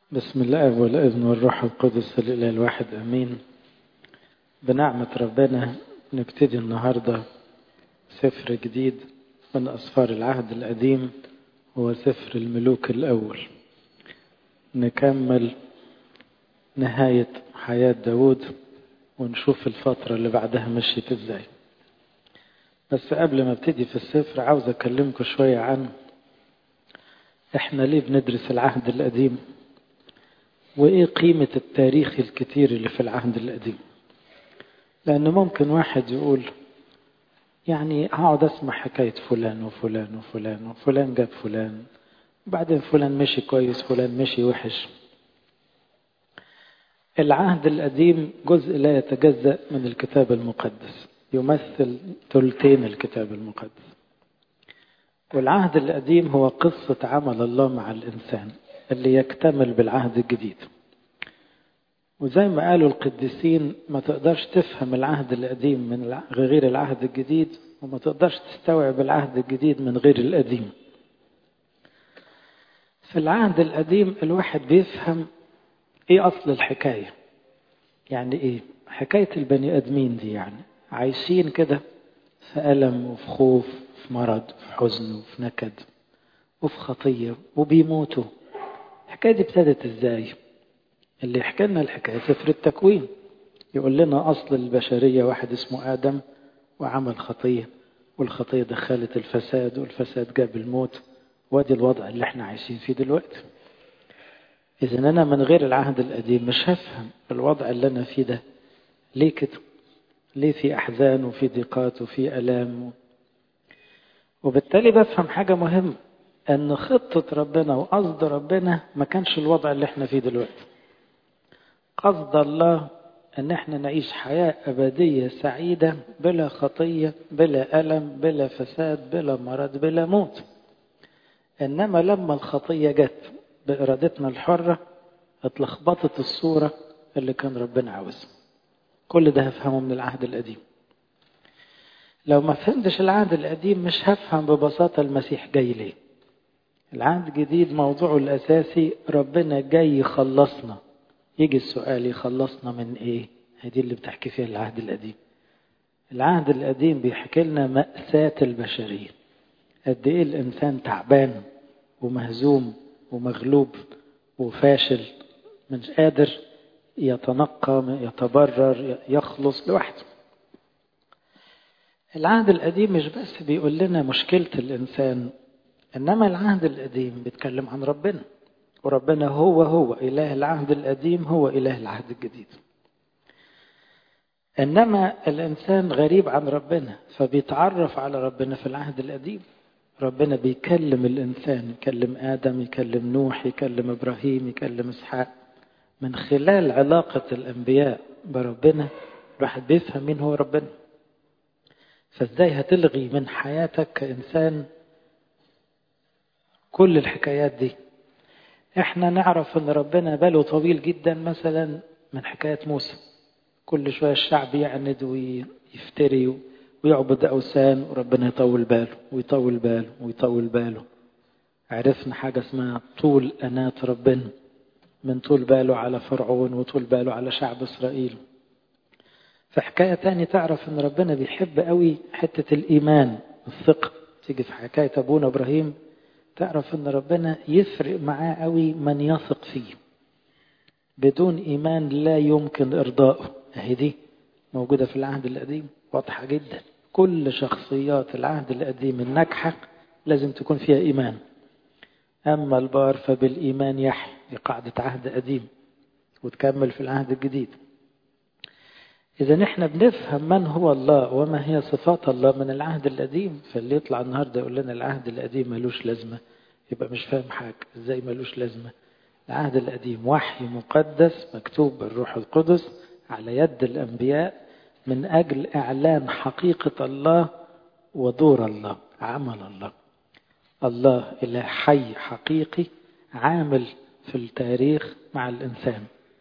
بسم الله والابن والروح القدس الإله الواحد أمين. بنعمة ربنا نبتدي النهاردة سفر جديد من أسفار العهد القديم، هو سفر الملوك الأول. نكمل نهاية حياة داود ونشوف الفترة اللي بعدها مشيت ازاي. بس قبل ما ابتدي في السفر عاوز أكلمكم شوية عن احنا ليه بندرس العهد القديم وإيه قيمة التاريخ الكتير اللي في العهد القديم. لأن ممكن واحد يقول يعني هقعد أسمع حكاية فلان وفلان وفلان وفلان جاب فلان وبعدين فلان مشي كويس فلان مشي وحش. العهد القديم جزء لا يتجزأ من الكتاب المقدس، يمثل ثلثين الكتاب المقدس. والعهد القديم هو قصة عمل الله مع الإنسان اللي يكتمل بالعهد الجديد. وزي ما قالوا القديسين ما تقدرش تفهم العهد القديم من غير العهد الجديد، وما تقدرش تستوعب العهد الجديد من غير القديم. في العهد القديم الواحد بيفهم ايه اصل الحكاية، يعني ايه حكاية البني ادمين دي، يعني عايشين كده في ألم وفي خوف وفي مرض وفي حزن وفي نكد وفي خطية وبيموتوا. الحكاية دي ابتدت ازاي؟ اللي يحكي لنا الحكاية سفر التكوين، يقول لنا أصل البشرية واحد اسمه آدم وعمل خطية، والخطية دخلت الفساد والفساد جاب الموت، وادي الوضع اللي احنا عايشين فيه دلوقتي. إذن أنا من غير العهد القديم مش هفهم الوضع اللي أنا فيه ده ليه كده، ليه في أحزان وفي ضيقات وفي ألام. وبالتالي بفهم حاجة مهمة، أن خطة ربنا وقصد ربنا ما كانش الوضع اللي احنا فيه دلوقتي. قصد الله أن احنا نعيش حياة أبدية سعيدة بلا خطية بلا ألم بلا فساد بلا مرض بلا موت. إنما لما الخطية جت بإرادتنا الحرة اتلخبطت الصورة اللي كان ربنا عاوزها. كل ده هفهمه من العهد القديم. لو ما فهمتش العهد القديم مش هفهم ببساطة المسيح جاي ليه. العهد الجديد موضوعه الأساسي ربنا جاي يخلصنا. يجي السؤال يخلصنا من ايه؟ هذه اللي بتحكي فيها العهد القديم. العهد القديم بيحكي لنا مأساة البشرية، قد ايه الانسان تعبان ومهزوم ومغلوب وفاشل، مش قادر يتنقى يتبرر يخلص لوحده. العهد القديم مش بس بيقول لنا مشكلة الانسان، انما العهد القديم بيتكلم عن ربنا، وربنا هو إله العهد القديم هو إله العهد الجديد. إنما الإنسان غريب عن ربنا فبيتعرف على ربنا في العهد القديم. ربنا بيكلم الإنسان، يكلم آدم يكلم نوح يكلم إبراهيم يكلم إسحاق. من خلال علاقة الأنبياء بربنا الواحد بيفهم مين هو ربنا. فإزاي هتلغي من حياتك كإنسان كل الحكايات دي؟ احنا نعرف ان ربنا باله طويل جدا، مثلا من حكاية موسى كل شوية الشعب يعند ويفتري ويعبد أوثان وربنا يطول باله ويطول باله ويطول باله. عرفنا حاجة اسمها طول أناة ربنا، من طول باله على فرعون وطول باله على شعب إسرائيل. في حكاية تاني تعرف ان ربنا بيحب قوي حتة الإيمان الثقة. تيجي في حكاية أبونا إبراهيم تعرف ان ربنا يفرق معاه قوي من يثق فيه. بدون إيمان لا يمكن إرضائه. اهي دي موجودة في العهد القديم واضحة جدا. كل شخصيات العهد القديم الناجحة لازم تكون فيها إيمان. أما البار فبالإيمان يحيى، دي قاعدة عهد قديم وتكمل في العهد الجديد. إذا نحن بنفهم من هو الله وما هي صفات الله من العهد القديم. فاللي يطلع النهاردة يقول لنا العهد القديم ملوش لازمة يبقى مش فاهم حاجة. إزاي ملوش لازمة؟ العهد القديم وحي مقدس مكتوب بالروح القدس على يد الأنبياء من أجل إعلان حقيقة الله ودور الله، عمل الله. الله إله حي حقيقي عامل في التاريخ مع الإنسان.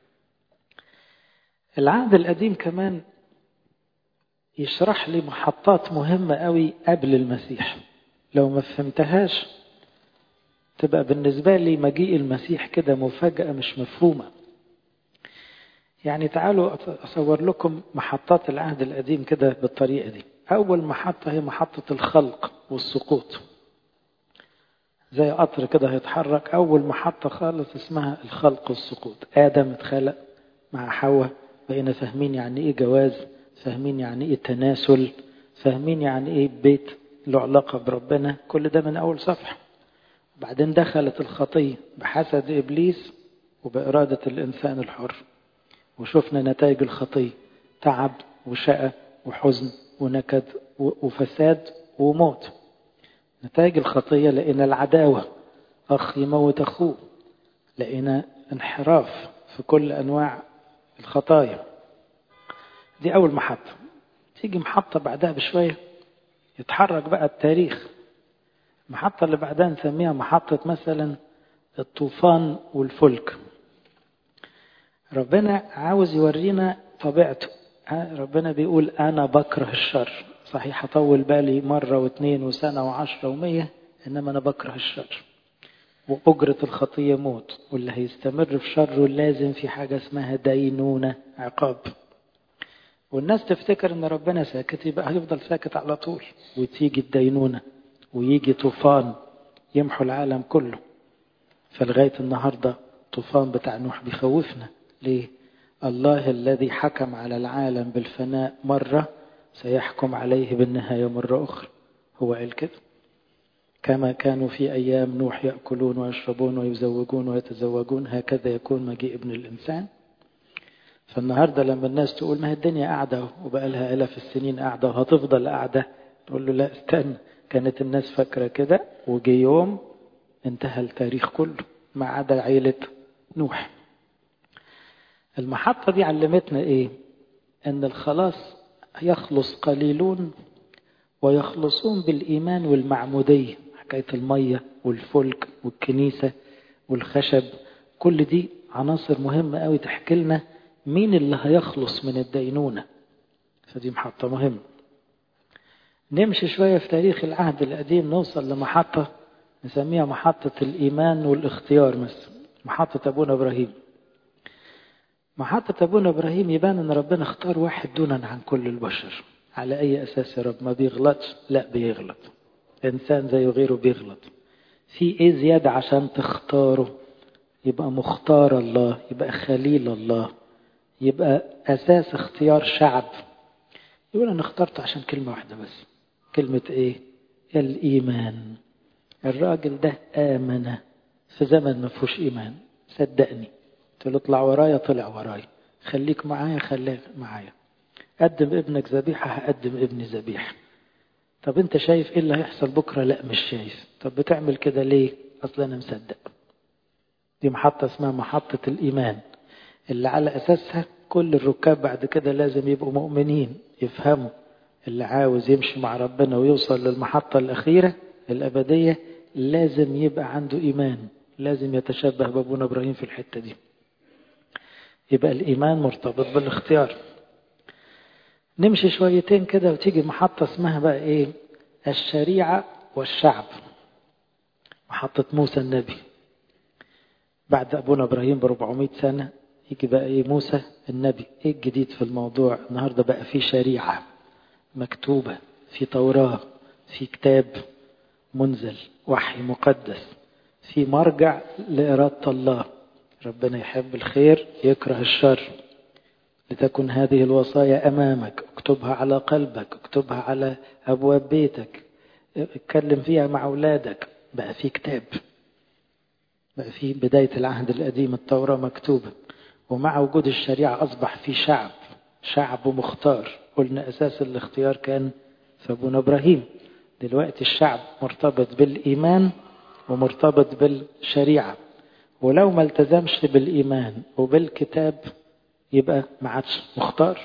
العهد القديم كمان يشرح لي محطات مهمة قوي قبل المسيح. لو ما فهمتهاش تبقى بالنسبة لي مجيء المسيح كده مفاجأة مش مفهومة. يعني تعالوا أصور لكم محطات العهد القديم كده بالطريقة دي. أول محطة هي محطة الخلق والسقوط، زي قطر كده هيتحرك. أول محطة خالص اسمها الخلق والسقوط. آدم اتخلق مع حواء، بقينا فاهمين يعني إيه جواز، فاهمين يعني إيه تناسل، فاهمين يعني إيه بيت له علاقة بربنا. كل ده من أول صفحة. بعدين دخلت الخطية بحسد إبليس وبإرادة الإنسان الحر، وشفنا نتائج الخطية: تعب وشقى وحزن ونكد وفساد وموت. نتائج الخطية لقينا العداوة، أخ يموت أخوه، لقينا انحراف في كل أنواع الخطايا. دي أول محطة. تيجي محطة بعدها بشوية يتحرك بقى التاريخ. المحطة اللي بعدها نسميها محطة مثلا الطوفان والفلك. ربنا عاوز يورينا طبيعته. ربنا بيقول أنا بكره الشر. صحيح أطول بالي مرة واثنين وسنة وعشرة ومية، إنما أنا بكره الشر، وأجرة الخطية موت، واللي هيستمر في شره لازم في حاجة اسمها دينونة، عقاب. والناس تفتكر إن ربنا ساكت يبقى هيفضل ساكت على طول، وتيجي الدينونة ويجي طوفان يمحو العالم كله. فلغاية النهاردة طوفان بتاع نوح بيخوفنا. ليه؟ الله الذي حكم على العالم بالفناء مرة سيحكم عليه بالنهاية مرة أخرى. هو قال كده: كما كانوا في أيام نوح يأكلون ويشربون ويزوجون ويتزوجون، هكذا يكون مجيء ابن الإنسان. فالنهاردة لما الناس تقول ما هي الدنيا قاعدة وبقى لها آلاف السنين قاعدة وهتفضل قاعدة، تقول له لا استنى، كانت الناس فاكرة كده وجي يوم انتهى التاريخ كله ما عدا عيلة نوح. المحطة دي علمتنا ايه؟ ان الخلاص يخلص قليلون ويخلصون بالإيمان والمعمودية. حكاية المية والفلك والكنيسة والخشب، كل دي عناصر مهمة قوي تحكي لنا مين اللي هيخلص من الدينونة. فدي محطة مهمة. نمشي شوية في تاريخ العهد القديم، نوصل لمحطة نسميها محطة الإيمان والاختيار. مثلا محطة أبونا إبراهيم. محطة أبونا إبراهيم يبان أن ربنا اختار واحد دونا عن كل البشر. على أي أساس يا رب؟ ما بيغلطش؟ لا بيغلط، إنسان زيه غيره بيغلط. في إيه زيادة عشان تختاره؟ يبقى مختار الله، يبقى خليل الله، يبقى أساس اختيار شعب. يقول أنا اخترته عشان كلمة واحدة بس. كلمة إيه؟ الإيمان. الراجل ده آمن في زمن ما فيهوش إيمان. صدقني، قلت له اطلع ورايا، طلع ورايا. خليك معايا، خليك معايا. قدم ابنك ذبيحة، هقدم ابني ذبيحة. طب انت شايف ايه اللي هيحصل بكرة؟ لا مش شايف. طب بتعمل كده ليه؟ اصلا انا مصدق. دي محطة اسمها محطة الإيمان، اللي على أساسها كل الركاب بعد كده لازم يبقوا مؤمنين، يفهموا. اللي عاوز يمشي مع ربنا ويوصل للمحطة الأخيرة الأبدية لازم يبقى عنده إيمان، لازم يتشبه بابونا إبراهيم في الحتة دي. يبقى الإيمان مرتبط بالاختيار. نمشي شويتين كده وتيجي محطة اسمها بقى إيه؟ الشريعة والشعب. محطة موسى النبي. بعد أبونا إبراهيم ب400 سنة يجي بقى إيه؟ موسى النبي. إيه الجديد في الموضوع؟ النهاردة بقى في شريعة مكتوبة، في توراة، في كتاب منزل، وحي مقدس، في مرجع لإرادة الله. ربنا يحب الخير يكره الشر. لتكن هذه الوصايا أمامك، اكتبها على قلبك، اكتبها على أبواب بيتك، اتكلم فيها مع أولادك. بقى في كتاب، بقى في بداية العهد القديم التوراة مكتوبة. ومع وجود الشريعة أصبح في شعب مختار. قلنا أساس الاختيار كان في أبونا إبراهيم. دلوقتي الشعب مرتبط بالإيمان ومرتبط بالشريعة، ولو ما التزمش بالإيمان وبالكتاب يبقى ما عادش مختار.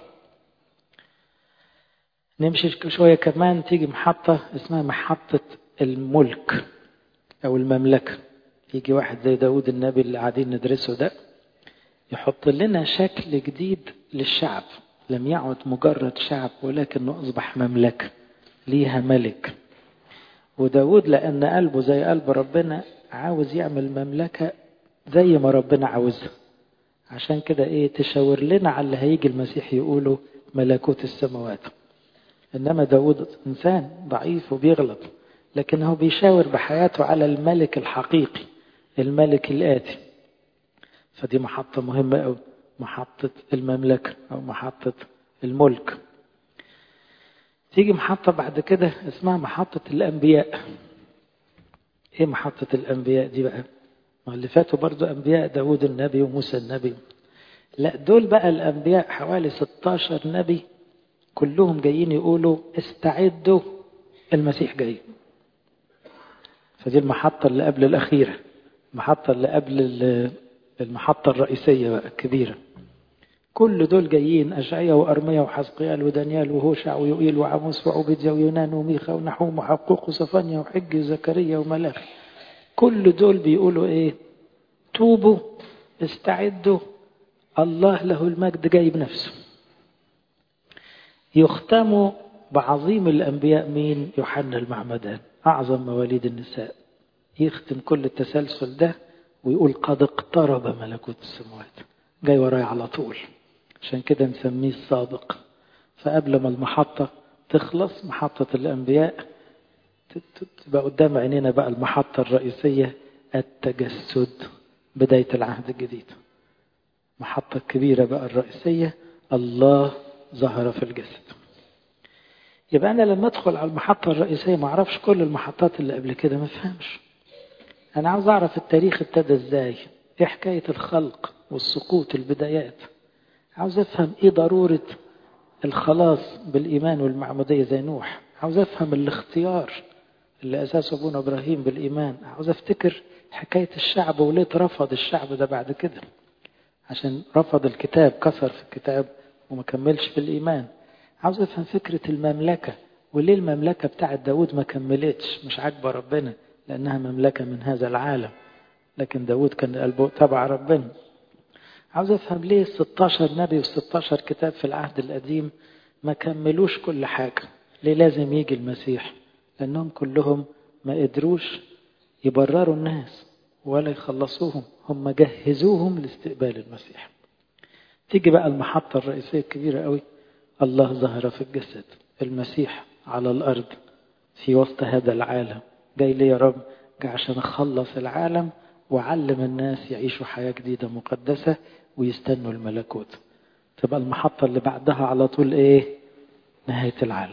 نمشي شوية كمان، تيجي محطة اسمها محطة الملك أو المملكة. يجي واحد زي داود النبي اللي قاعدين ندرسه ده، يحط لنا شكل جديد للشعب. لم يعد مجرد شعب ولكنه أصبح مملكة ليها ملك. وداود لأن قلبه زي قلب ربنا عاوز يعمل مملكة زي ما ربنا عاوزها. عشان كده تشاور لنا على اللي هيجي المسيح يقوله ملكوت السماوات. إنما داود إنسان ضعيف وبيغلط، لكن هو بيشاور بحياته على الملك الحقيقي، الملك الآتي. فدي محطة مهمة أوي، محطة المملكة أو محطة الملك. تيجي محطة بعد كده اسمها محطة الأنبياء. إيه محطة الأنبياء دي بقى؟ ما اللي فاتوا برضو أنبياء، داود النبي وموسى النبي. لا، دول بقى الأنبياء حوالي 16 نبي، كلهم جايين يقولوا استعدوا المسيح جاي. فدي المحطة اللي قبل الأخيرة، المحطة اللي قبل المحطة الرئيسية بقى الكبيرة. كل دول جايين، أشعيا وأرميا وحزقيال ودانيال وهوشع ويوئيل وعاموس وعبيديا ويونان وميخا ونحوم وحقوق وصفانيا وحج وزكريا وملاخي. كل دول بيقولوا توبوا استعدوا، الله له المجد جاي بنفسه. يختموا بعظيم الأنبياء مين؟ يوحنا المعمدان، أعظم مواليد النساء. يختم كل التسلسل ده ويقول قد اقترب ملكوت السماوات، جاي وراي على طول. عشان كده نسميه السابق. فقبل ما المحطة تخلص، محطة الأنبياء، تبقى قدام عينينا بقى المحطة الرئيسية، التجسد، بداية العهد الجديد. محطة كبيرة بقى الرئيسية، الله ظهر في الجسد. يبقى أنا لما أدخل على المحطة الرئيسية ما أعرفش كل المحطات اللي قبل كده، ما فهمش. أنا عاوز أعرف التاريخ ابتدى إزاي، إيه حكاية الخلق والسقوط، البدايات. عاوز أفهم إيه ضرورة الخلاص بالإيمان والمعمودية زي نوح. عاوز أفهم الاختيار اللي أساسه أبونا إبراهيم بالإيمان. عاوز أفتكر حكاية الشعب وليه رفض الشعب ده بعد كده، عشان رفض الكتاب، كسر في الكتاب وما كملش في الإيمان. عاوز أفهم فكرة المملكة، وليه المملكة بتاعت داود ما كملتش، مش عاجبة ربنا لأنها مملكة من هذا العالم، لكن داود كان قلبه تبع ربنا. عاوز أفهم ليه 16 نبي و16 كتاب في العهد القديم ما كملوش كل حاجة، ليه لازم يجي المسيح؟ لأنهم كلهم ما قدروش يبرروا الناس ولا يخلصوهم، هم جهزوهم لاستقبال المسيح. تيجي بقى المحطة الرئيسية الكبيرة قوي، الله ظهر في الجسد، المسيح على الأرض في وسط هذا العالم. جاي ليه يا رب؟ جاي عشان أخلص العالم وعلم الناس يعيشوا حياة جديدة مقدسة ويستنوا الملكوت. تبقى المحطة اللي بعدها على طول نهاية العالم.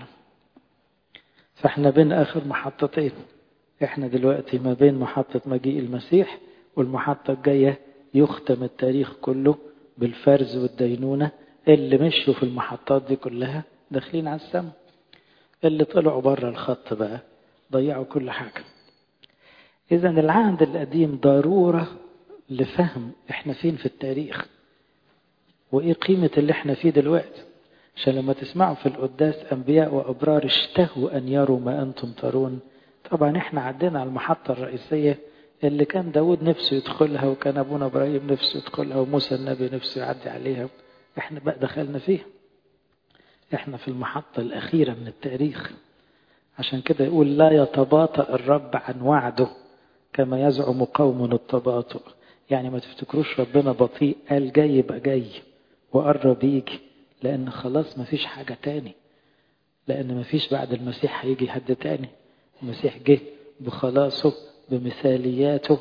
فاحنا بين آخر محطتين. احنا دلوقتي ما بين محطة مجيء المسيح والمحطة الجاية، يختم التاريخ كله بالفرز والدينونة. اللي مشوا في المحطات دي كلها داخلين على السماء، اللي طلعوا بره الخط بقى ضيعوا كل حاجة. إذا العهد القديم ضرورة لفهم احنا فين في التاريخ وإيه قيمة اللي احنا فيه دلوقتي. عشان لما تسمعوا في القداس أنبياء وأبرار اشتهوا أن يروا ما أنتم ترون. طبعا احنا عدينا على المحطة الرئيسية اللي كان داود نفسه يدخلها، وكان أبونا إبراهيم نفسه يدخلها، وموسى النبي نفسه يعدي عليها. احنا بقى دخلنا فيها، احنا في المحطة الأخيرة من التاريخ. عشان كده يقول لا يتباطأ الرب عن وعده كما يزعم قوم التباطؤ. يعني ما تفتكروش ربنا بطيء، قال جاي يبقى جاي وقرب يجي، لأن خلاص ما فيش حاجة تاني، لأن ما فيش بعد المسيح هيجي حد تاني. المسيح جه بخلاصه، بمثالياته،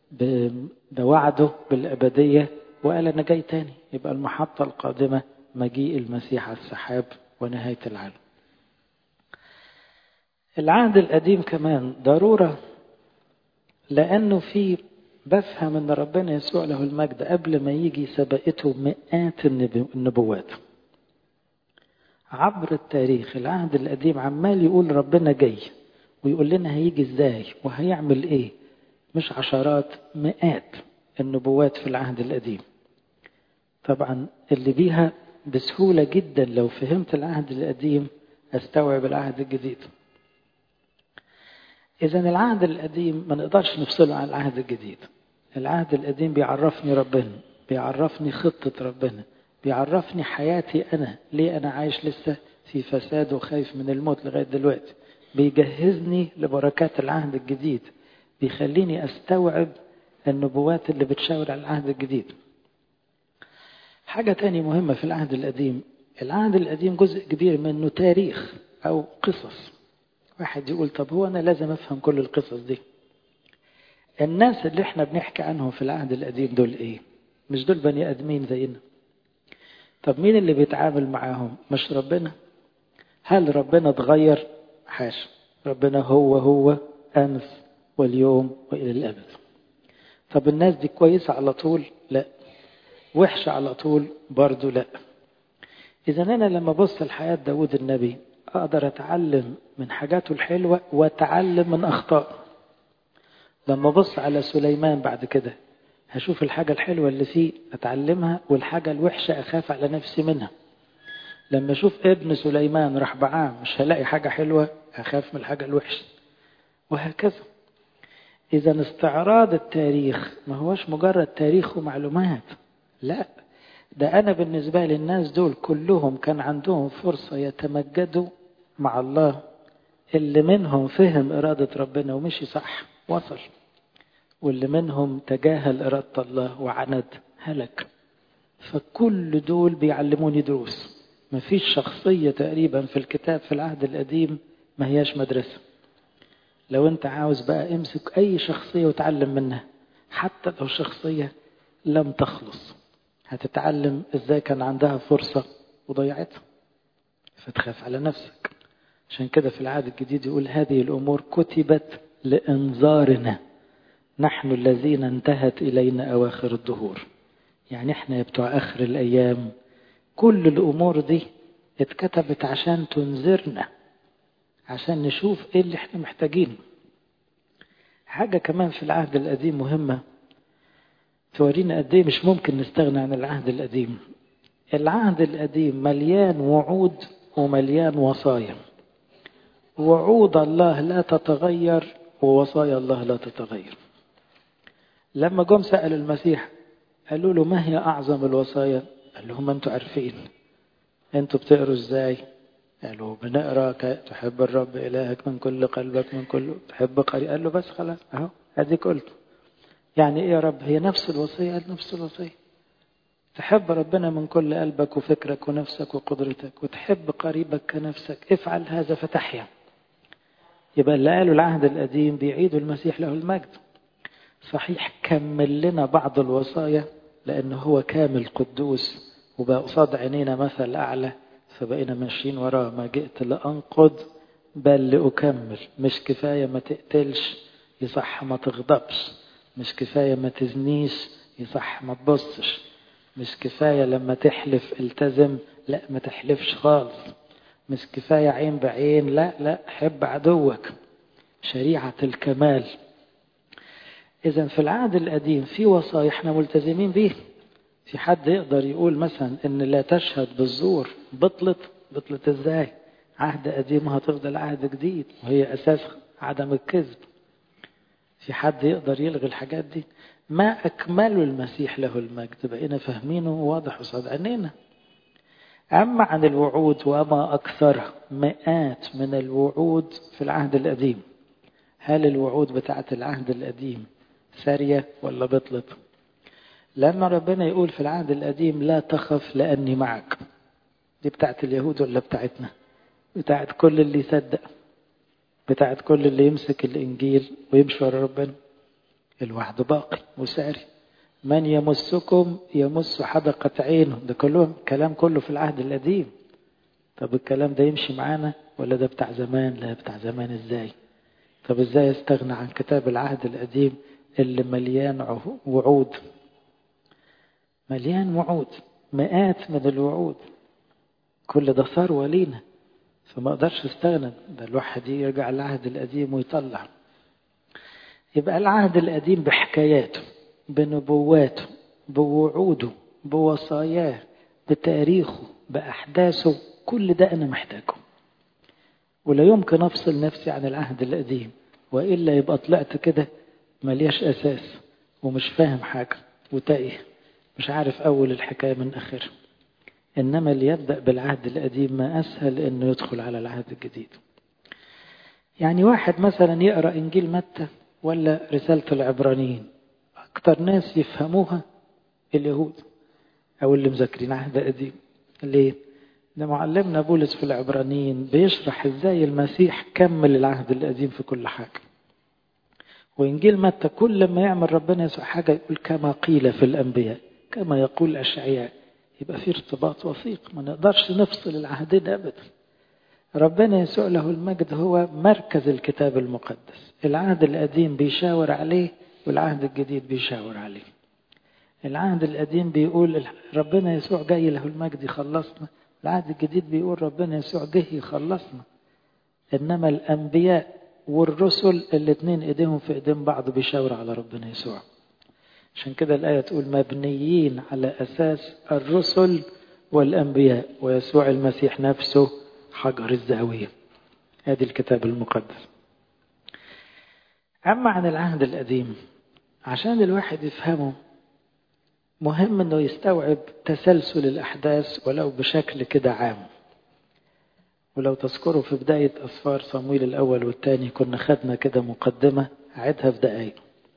بوعده بالأبدية، وقال أنا جاي تاني. يبقى المحطة القادمة مجيء المسيح على السحاب ونهاية العالم. العهد القديم كمان ضرورة، لأنه في بفهم أن ربنا يسوع له المجد قبل ما يجي سبقته مئات النبوات عبر التاريخ. العهد القديم عمال يقول ربنا جاي، ويقول لنا هيجي ازاي وهيعمل ايه. مش عشرات، مئات النبوات في العهد القديم. طبعا اللي بيها بسهولة جدا لو فهمت العهد القديم استوعب العهد الجديد. إذن العهد القديم ما نقدرش نفصله عن العهد الجديد. العهد القديم بيعرفني ربنا، بيعرفني خطة ربنا، بيعرفني حياتي أنا، ليه أنا عايش لسه في فساد وخايف من الموت لغاية دلوقتي. بيجهزني لبركات العهد الجديد، بيخليني أستوعب النبوات اللي بتشاور على العهد الجديد. حاجة تانية مهمة في العهد القديم، العهد القديم جزء كبير منه تاريخ أو قصص. واحد يقول طب هو أنا لازم أفهم كل القصص دي؟ الناس اللي احنا بنحكي عنهم في العهد القديم دول ايه؟ مش دول بني آدمين زينا؟ طب مين اللي بيتعامل معاهم؟ مش ربنا؟ هل ربنا اتغير؟ حاشا، ربنا هو أمس واليوم وإلى الأبد. طب الناس دي كويسة على طول؟ لا. وحشة على طول؟ برضو لا. إذا أنا لما بص لحياة داود النبي أقدر أتعلم من حاجاته الحلوة وأتعلم من أخطائه. لما بص على سليمان بعد كده هشوف الحاجة الحلوة اللي فيه أتعلمها، والحاجة الوحشة أخاف على نفسي منها. لما أشوف ابن سليمان رحبعام مش هلاقي حاجة حلوة، أخاف من الحاجة الوحشة، وهكذا. إذا استعراض التاريخ ما هوش مجرد تاريخ ومعلومات، لا، ده أنا بالنسبة للناس دول كلهم كان عندهم فرصة يتمجدوا مع الله. اللي منهم فهم إرادة ربنا ومشي صح وصل، واللي منهم تجاهل إرادة الله وعند هلك. فكل دول بيعلموني دروس. مفيش شخصية تقريبا في الكتاب في العهد القديم ما هياش مدرسة. لو انت عاوز بقى امسك اي شخصية وتعلم منها، حتى لو شخصية لم تخلص، هتتعلم ازاي كان عندها فرصة وضيعتها، فتخاف على نفسك. عشان كده في العهد الجديد يقول هذه الأمور كتبت لإنذارنا نحن الذين انتهت إلينا أواخر الدهور. يعني احنا بتوع آخر الأيام، كل الأمور دي اتكتبت عشان تنذرنا، عشان نشوف ايه اللي احنا محتاجينه. حاجة كمان في العهد القديم مهمة تورينا قد ايه مش ممكن نستغنى عن العهد القديم. العهد القديم مليان وعود ومليان وصايا. وعود الله لا تتغير ووصايا الله لا تتغير. لما جم سألوا المسيح قالوا له ما هي أعظم الوصايا؟ قال لهم أنتوا عارفين. أنتوا بتقروا إزاي؟ قالوا بنقرأ تحب الرب إلهك من كل قلبك من كل تحب قريب. قال له بس خلاص أهو هذيك قلت. يعني إيه يا رب؟ هي نفس الوصية. قال نفس الوصية. تحب ربنا من كل قلبك وفكرك ونفسك وقدرتك، وتحب قريبك كنفسك، افعل هذا فتحيا. يبقى اللي قالوا العهد القديم بيعيدوا المسيح له المجد. صحيح كمل لنا بعض الوصايا لأنه هو كامل قدوس، وبقى قصاد عينينا مثل أعلى، فبقينا ماشيين وراه. ما جئت لأنقض بل لأكمل. مش كفاية ما تقتلش، يصح ما تغضبش. مش كفاية ما تزنيش، يصح ما تبصش. مش كفاية لما تحلف التزم، لا ما تحلفش خالص. مش كفاية عين بعين، لا حب عدوك. شريعة الكمال. إذن في العهد القديم في وصايا احنا ملتزمين به. في حد يقدر يقول مثلا ان لا تشهد بالزور بطلت ازاي؟ عهد قديم هتفضل عهد جديد، وهي اساس عدم الكذب. في حد يقدر يلغي الحاجات دي؟ ما اكمله المسيح له المجد بقينا فاهمينه واضح قصاد عينينا. اما عن الوعود وما اكثرها، مئات من الوعود في العهد القديم. هل الوعود بتاعت العهد القديم سارية ولا بطلت؟ لما ربنا يقول في العهد القديم لا تخف لأني معك، دي بتاعت اليهود ولا بتاعتنا؟ بتاعت كل اللي يصدق، بتاعت كل اللي يمسك الإنجيل ويمشي ورا ربنا. الوعد باقي وساري. من يمسكم يمس حدقة عينه. ده كلام كله في العهد القديم. طب الكلام ده يمشي معانا ولا ده بتاع زمان؟ لا بتاع زمان. ازاي؟ طب ازاي استغنى عن كتاب العهد القديم اللي مليان وعود؟ مليان وعود، مئات من الوعود. كل ده ثروة لينا، فما اقدرش استغنى. ده الواحد يرجع العهد القديم ويطلع. يبقى العهد القديم بحكاياته، بنبواته، بوعوده، بوصاياه، بتاريخه، بأحداثه، كل ده أنا محتاجه. ولا يمكن أفصل نفسي عن العهد القديم، وإلا يبقى طلعت كده ملياش أساس ومش فاهم حاجة وتايه، مش عارف أول الحكاية من آخرها. إنما اللي يبدأ بالعهد القديم ما أسهل إنه يدخل على العهد الجديد. يعني واحد مثلا يقرأ إنجيل متى ولا رسالة العبرانيين؟ أكتر ناس يفهموها اليهود أو اللي مذاكرين عهد قديم. ليه؟ ده معلمنا بولس في العبرانيين بيشرح إزاي المسيح كمل العهد القديم في كل حاجة. وإنجيل متى كل ما يعمل ربنا يسوع حاجة يقول كما قيل في الأنبياء، كما يقول أشعياء. يبقى في ارتباط وثيق، ما نقدرش نفصل العهدين أبدا. ربنا يسوع له المجد هو مركز الكتاب المقدس. العهد القديم بيشاور عليه والعهد الجديد بيشاور عليه. العهد القديم بيقول ربنا يسوع جاي له المجد يخلصنا، العهد الجديد بيقول ربنا يسوع جه يخلصنا. إنما الأنبياء والرسل الاثنين ايديهم في ايدين بعض بيشاور على ربنا يسوع. عشان كده الآية تقول مبنيين على أساس الرسل والأنبياء ويسوع المسيح نفسه حجر الزاوية. هذه الكتاب المقدس. أما عن العهد القديم عشان الواحد يفهمه مهم أنه يستوعب تسلسل الأحداث ولو بشكل كده عام. ولو تذكروا في بداية أسفار صمويل الأول والثاني كنا خدنا كده مقدمة أعدها في دقائق.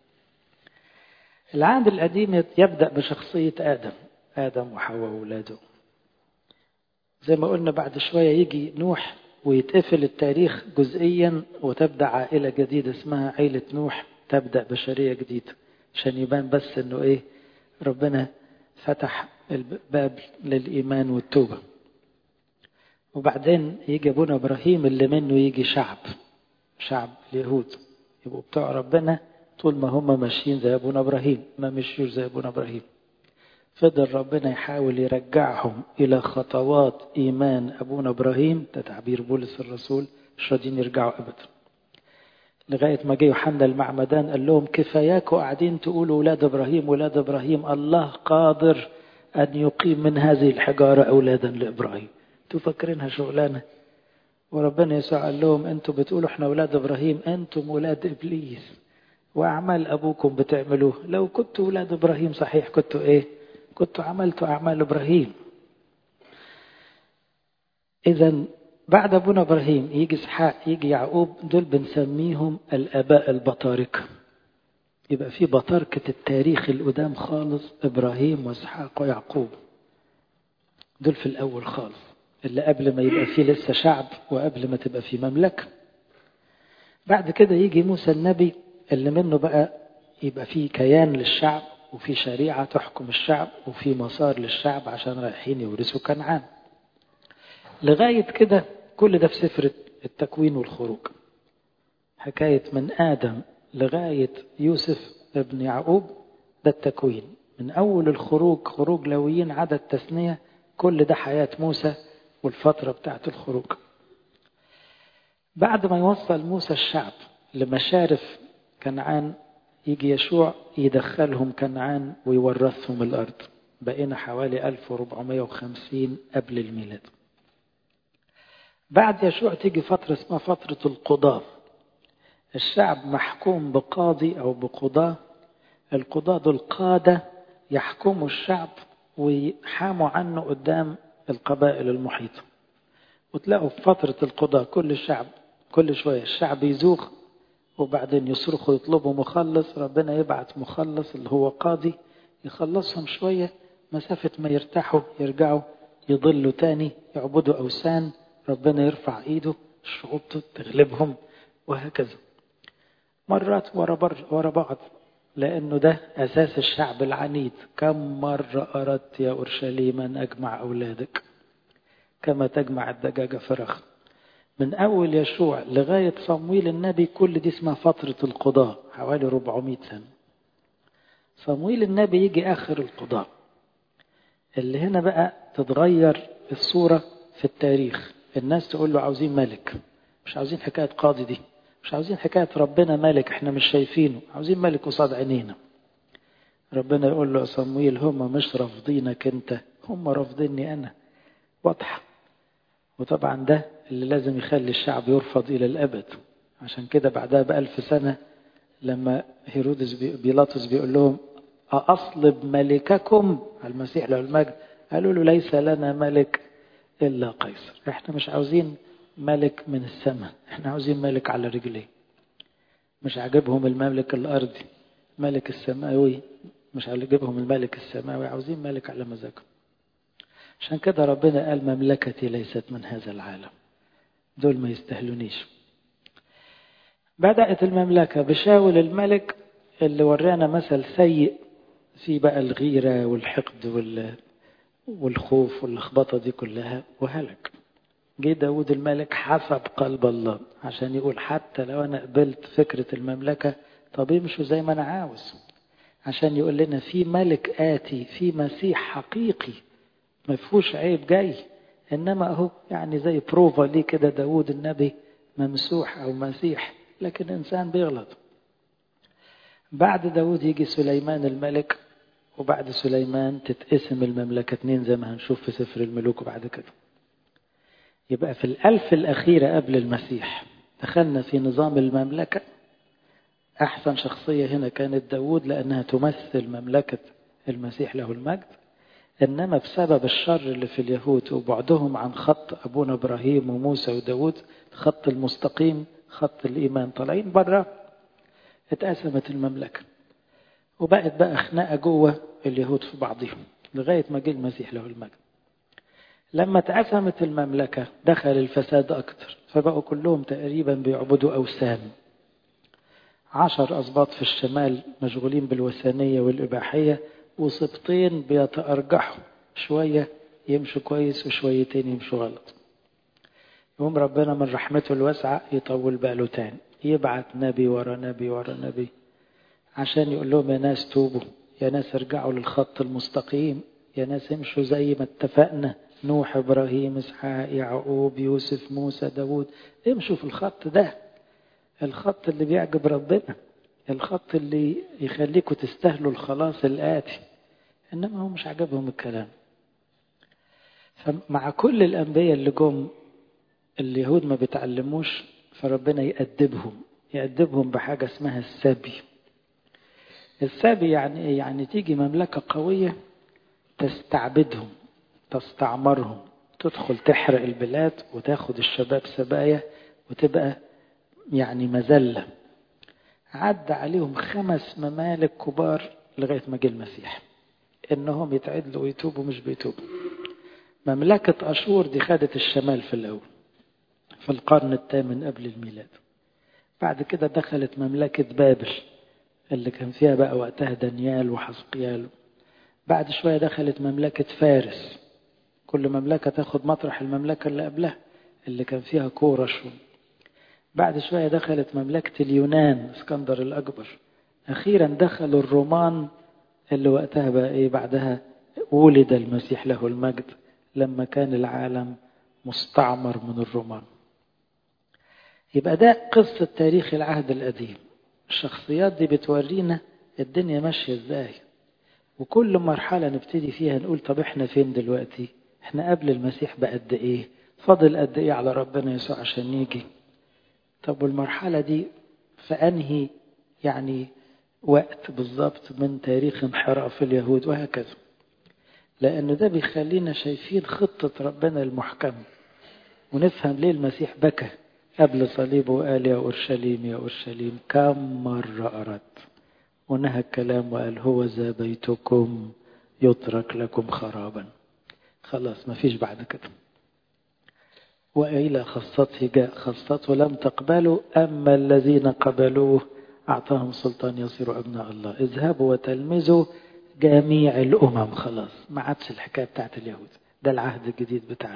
العهد القديم يبدأ بشخصية آدم وحواء وولاده. زي ما قلنا بعد شوية يجي نوح ويتقفل التاريخ جزئيا وتبدأ عائلة جديدة اسمها عائلة نوح، تبدأ بشرية جديدة عشان يبان بس انه ايه، ربنا فتح الباب للإيمان والتوبة. وبعدين يجي ابونا ابراهيم اللي منه يجي شعب اليهود يبقوا بتوع ربنا طول ما هم ماشيين زي ابونا ابراهيم، ما مشيوش زي ابونا ابراهيم. فضل ربنا يحاول يرجعهم الى خطوات ايمان ابونا ابراهيم، ده تعبير بولس الرسول، مش راضيين يرجعوا ابدا. لغايه ما جه يوحنا المعمدان قال لهم كفاياكوا قاعدين تقولوا ولاد ابراهيم ولاد ابراهيم، الله قادر ان يقيم من هذه الحجاره اولادا لابراهيم. انتوا فاكرينها شغلانه؟ وربنا يسوع قال لهم انتوا بتقولوا احنا ولاد ابراهيم، انتم ولاد ابليس واعمال ابوكم بتعملوه. لو كنتوا ولاد ابراهيم صحيح كنتوا ايه؟ كنتوا عملتوا اعمال ابراهيم. اذا بعد ابونا ابراهيم يجي اسحاق يجي يعقوب، دول بنسميهم الاباء البطاركه. يبقى في بطاركه التاريخ القدام خالص ابراهيم واسحاق ويعقوب، دول في الاول خالص اللي قبل ما يبقى فيه لسه شعب وقبل ما تبقى فيه مملكه. بعد كده يجي موسى النبي اللي منه بقى يبقى فيه كيان للشعب وفي شريعة تحكم الشعب وفي مسار للشعب عشان رايحين يورثوا كنعان. لغاية كده كل ده في سفر التكوين والخروج. حكاية من آدم لغاية يوسف ابن يعقوب ده التكوين. من أول الخروج، خروج لويين عدد تثنية، كل ده حياة موسى والفترة بتاعت الخروج. بعد ما يوصل موسى الشعب لمشارف كنعان يجي يشوع يدخلهم كنعان ويورثهم الأرض. بقينا حوالي 1450 قبل الميلاد. بعد يشوع تيجي فترة اسمها فترة القضاة. الشعب محكوم بقاضي أو بقضاة. القضاة دول قادة يحكموا الشعب ويحاموا عنه قدام القبائل المحيطة. وتلاقوا في فترة القضاة كل شوية الشعب يزوغ وبعدين يصرخوا يطلبوا مخلص، ربنا يبعت مخلص اللي هو قاضي يخلصهم شوية، مسافة ما يرتاحوا يرجعوا يضلوا تاني يعبدوا أوثان، ربنا يرفع إيده الشعوب تغلبهم، وهكذا مرات ورا بعض. لأنه ده أساس الشعب العنيد. كم مرة أردت يا أورشليم أن أجمع أولادك كما تجمع الدجاجة فراخ. من أول يشوع لغاية صمويل النبي كل دي اسمها فترة القضاء، حوالي 400 سنة. صمويل النبي يجي آخر القضاء، اللي هنا بقى تتغير الصورة في التاريخ. الناس تقول له عاوزين ملك، مش عاوزين حكاية قاضي دي، مش عاوزين حكاية ربنا ملك احنا مش شايفينه، عاوزين ملك قصاد عينينا. ربنا يقول له صمويل هم مش رافضينك انت، هم رافضيني انا. واضحة. وطبعا ده اللي لازم يخلي الشعب يرفض إلى الأبد. عشان كده بعدها ب1000 سنة لما هيرودس بيلاطس بيقول لهم أصلب ملككم على المسيح له المجد، قالوا له ليس لنا ملك إلا قيصر. احنا مش عاوزين ملك من السماء، احنا عاوزين ملك على رجليه. مش عاجبهم الملك الأرضي، الملك السماوي مش عاجبهم الملك السماوي، عاوزين ملك على مزاجهم. عشان كده ربنا قال مملكتي ليست من هذا العالم، دول ما يستهلونيش. بدأت المملكة بشاول الملك اللي ورانا مثل سيء في بقى الغيرة والحقد والخوف واللخبطة دي كلها، وهلك. جه داود الملك حسب قلب الله، عشان يقول حتى لو أنا قبلت فكرة المملكة طب يمشوا زي ما أنا عاوز، عشان يقول لنا في ملك آتي، في مسيح حقيقي ما فيهوش عيب جاي. إنما أهو يعني زي بروفا ليه كده، داود النبي ممسوح أو مسيح، لكن إنسان بيغلط. بعد داود يجي سليمان الملك، وبعد سليمان تتقسم المملكة 2 زي ما هنشوف في سفر الملوك. وبعد كده يبقى في 1000 الأخيرة قبل المسيح دخلنا في نظام المملكة. أحسن شخصية هنا كانت داود لأنها تمثل مملكة المسيح له المجد. إنما بسبب الشر اللي في اليهود وبعدهم عن خط أبونا إبراهيم وموسى وداود، خط المستقيم خط الإيمان، طالعين برا، اتقسمت المملكة وبقت بقى خناقة جوه اليهود في بعضهم لغاية ما جه المسيح له المجد. لما اتقسمت المملكة دخل الفساد أكتر، فبقوا كلهم تقريبا بيعبدوا أوثان. 10 أسباط في الشمال مشغولين بالوثنية والإباحية، وسبطين بيتأرجحوا، شوية يمشوا كويس وشويتين يمشوا غلط. يوم ربنا من رحمته الواسعة يطول باله تاني، يبعت نبي ورا نبي ورا نبي عشان يقول لهم يا ناس توبوا، يا ناس ارجعوا للخط المستقيم، يا ناس امشوا زي ما اتفقنا، نوح إبراهيم إسحاق يعقوب يوسف موسى داود، امشوا في الخط ده، الخط اللي بيعجب ربنا، الخط اللي يخليكم تستاهلوا الخلاص الآتي. إنما هو مش عجبهم الكلام. فمع كل الأنبياء اللي جم اليهود ما بيتعلموش، فربنا يأدبهم بحاجة اسمها السبي. السبي يعني إيه؟ يعني تيجي مملكة قوية تستعبدهم، تستعمرهم، تدخل تحرق البلاد وتاخد الشباب سبايا وتبقى يعني مذلة. عدى عليهم 5 ممالك كبار لغاية ما جه المسيح، إنهم يتعدلوا ويتوبوا مش بيتوبوا. مملكة أشور دي خدت الشمال في الأول في القرن 8 قبل الميلاد. بعد كده دخلت مملكة بابل اللي كان فيها بقى وقتها دانيال وحزقيال. بعد شوية دخلت مملكة فارس، كل مملكة تاخد مطرح المملكة اللي قبلها اللي كان فيها كورش. بعد شوية دخلت مملكة اليونان اسكندر الأكبر. أخيرا دخلوا الرومان اللي وقتها بقى إيه، بعدها ولد المسيح له المجد لما كان العالم مستعمر من الرومان. يبقى ده قصة تاريخ العهد القديم. الشخصيات دي بتورينا الدنيا ماشية ازاي، وكل مرحلة نبتدي فيها نقول طب احنا فين دلوقتي، احنا قبل المسيح بقد ايه، فاضل قد ايه على ربنا يسوع عشان يجي. طب والمرحلة دي في أنهي يعني وقت بالضبط من تاريخ انحراف اليهود، وهكذا. لأن ده بيخلينا شايفين خطة ربنا المحكمة، ونفهم ليه المسيح بكى قبل صليبه وقال يا أورشليم يا أورشليم كم مرة أردت، ونهى الكلام وقال هو ذا بيتكم يترك لكم خرابا. خلاص ما فيش بعد كده. وإلى خاصته جاء، خاصته لم تقبلوا، أما الذين قبلوه أعطاهم سلطان يصيروا أبناء الله. اذهبوا وتلمذوا جميع الأمم. خلاص ما عادش الحكاية بتاعت اليهود، ده العهد الجديد بتاعنا.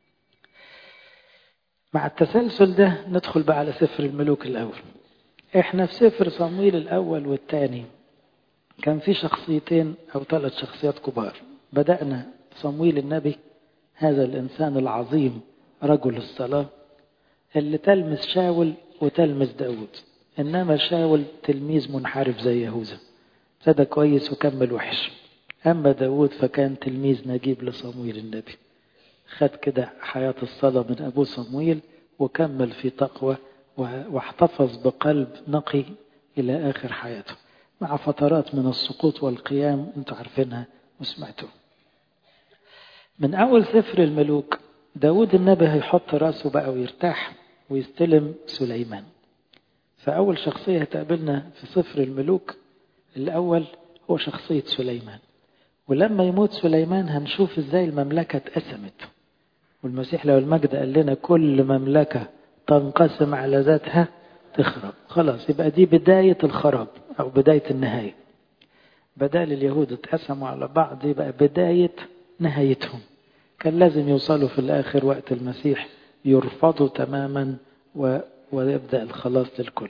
مع التسلسل ده ندخل بقى على سفر الملوك الأول. احنا في سفر صمويل الأول والثاني كان في شخصيتين أو 3 شخصيات كبار. بدأنا صمويل النبي، هذا الإنسان العظيم رجل الصلاة اللي تلمس شاول وتلمس داود. إنما شاول تلميذ منحرف زي يهوذا، ابتدى كويس وكمل وحش. أما داود فكان تلميذ نجيب لصمويل النبي، خد كده حياة الصلاة من أبو صمويل وكمل في تقوى واحتفظ بقلب نقي إلى آخر حياته، مع فترات من السقوط والقيام انتوا عارفينها وسمعتوا. من أول سفر الملوك داود النبي هيحط راسه بقى ويرتاح ويستلم سليمان. فأول شخصية هتقابلنا في سفر الملوك الأول هو شخصية سليمان. ولما يموت سليمان هنشوف ازاي المملكة اتقسمت، والمسيح له المجد قال لنا كل مملكة تنقسم على ذاتها تخرب. خلاص يبقى دي بداية الخراب أو بداية النهاية. بدال اليهود اتقسموا على بعض يبقى بداية نهايتهم. كان لازم يوصلوا في الآخر وقت المسيح يرفضوا تماما ويبدأ الخلاص للكل.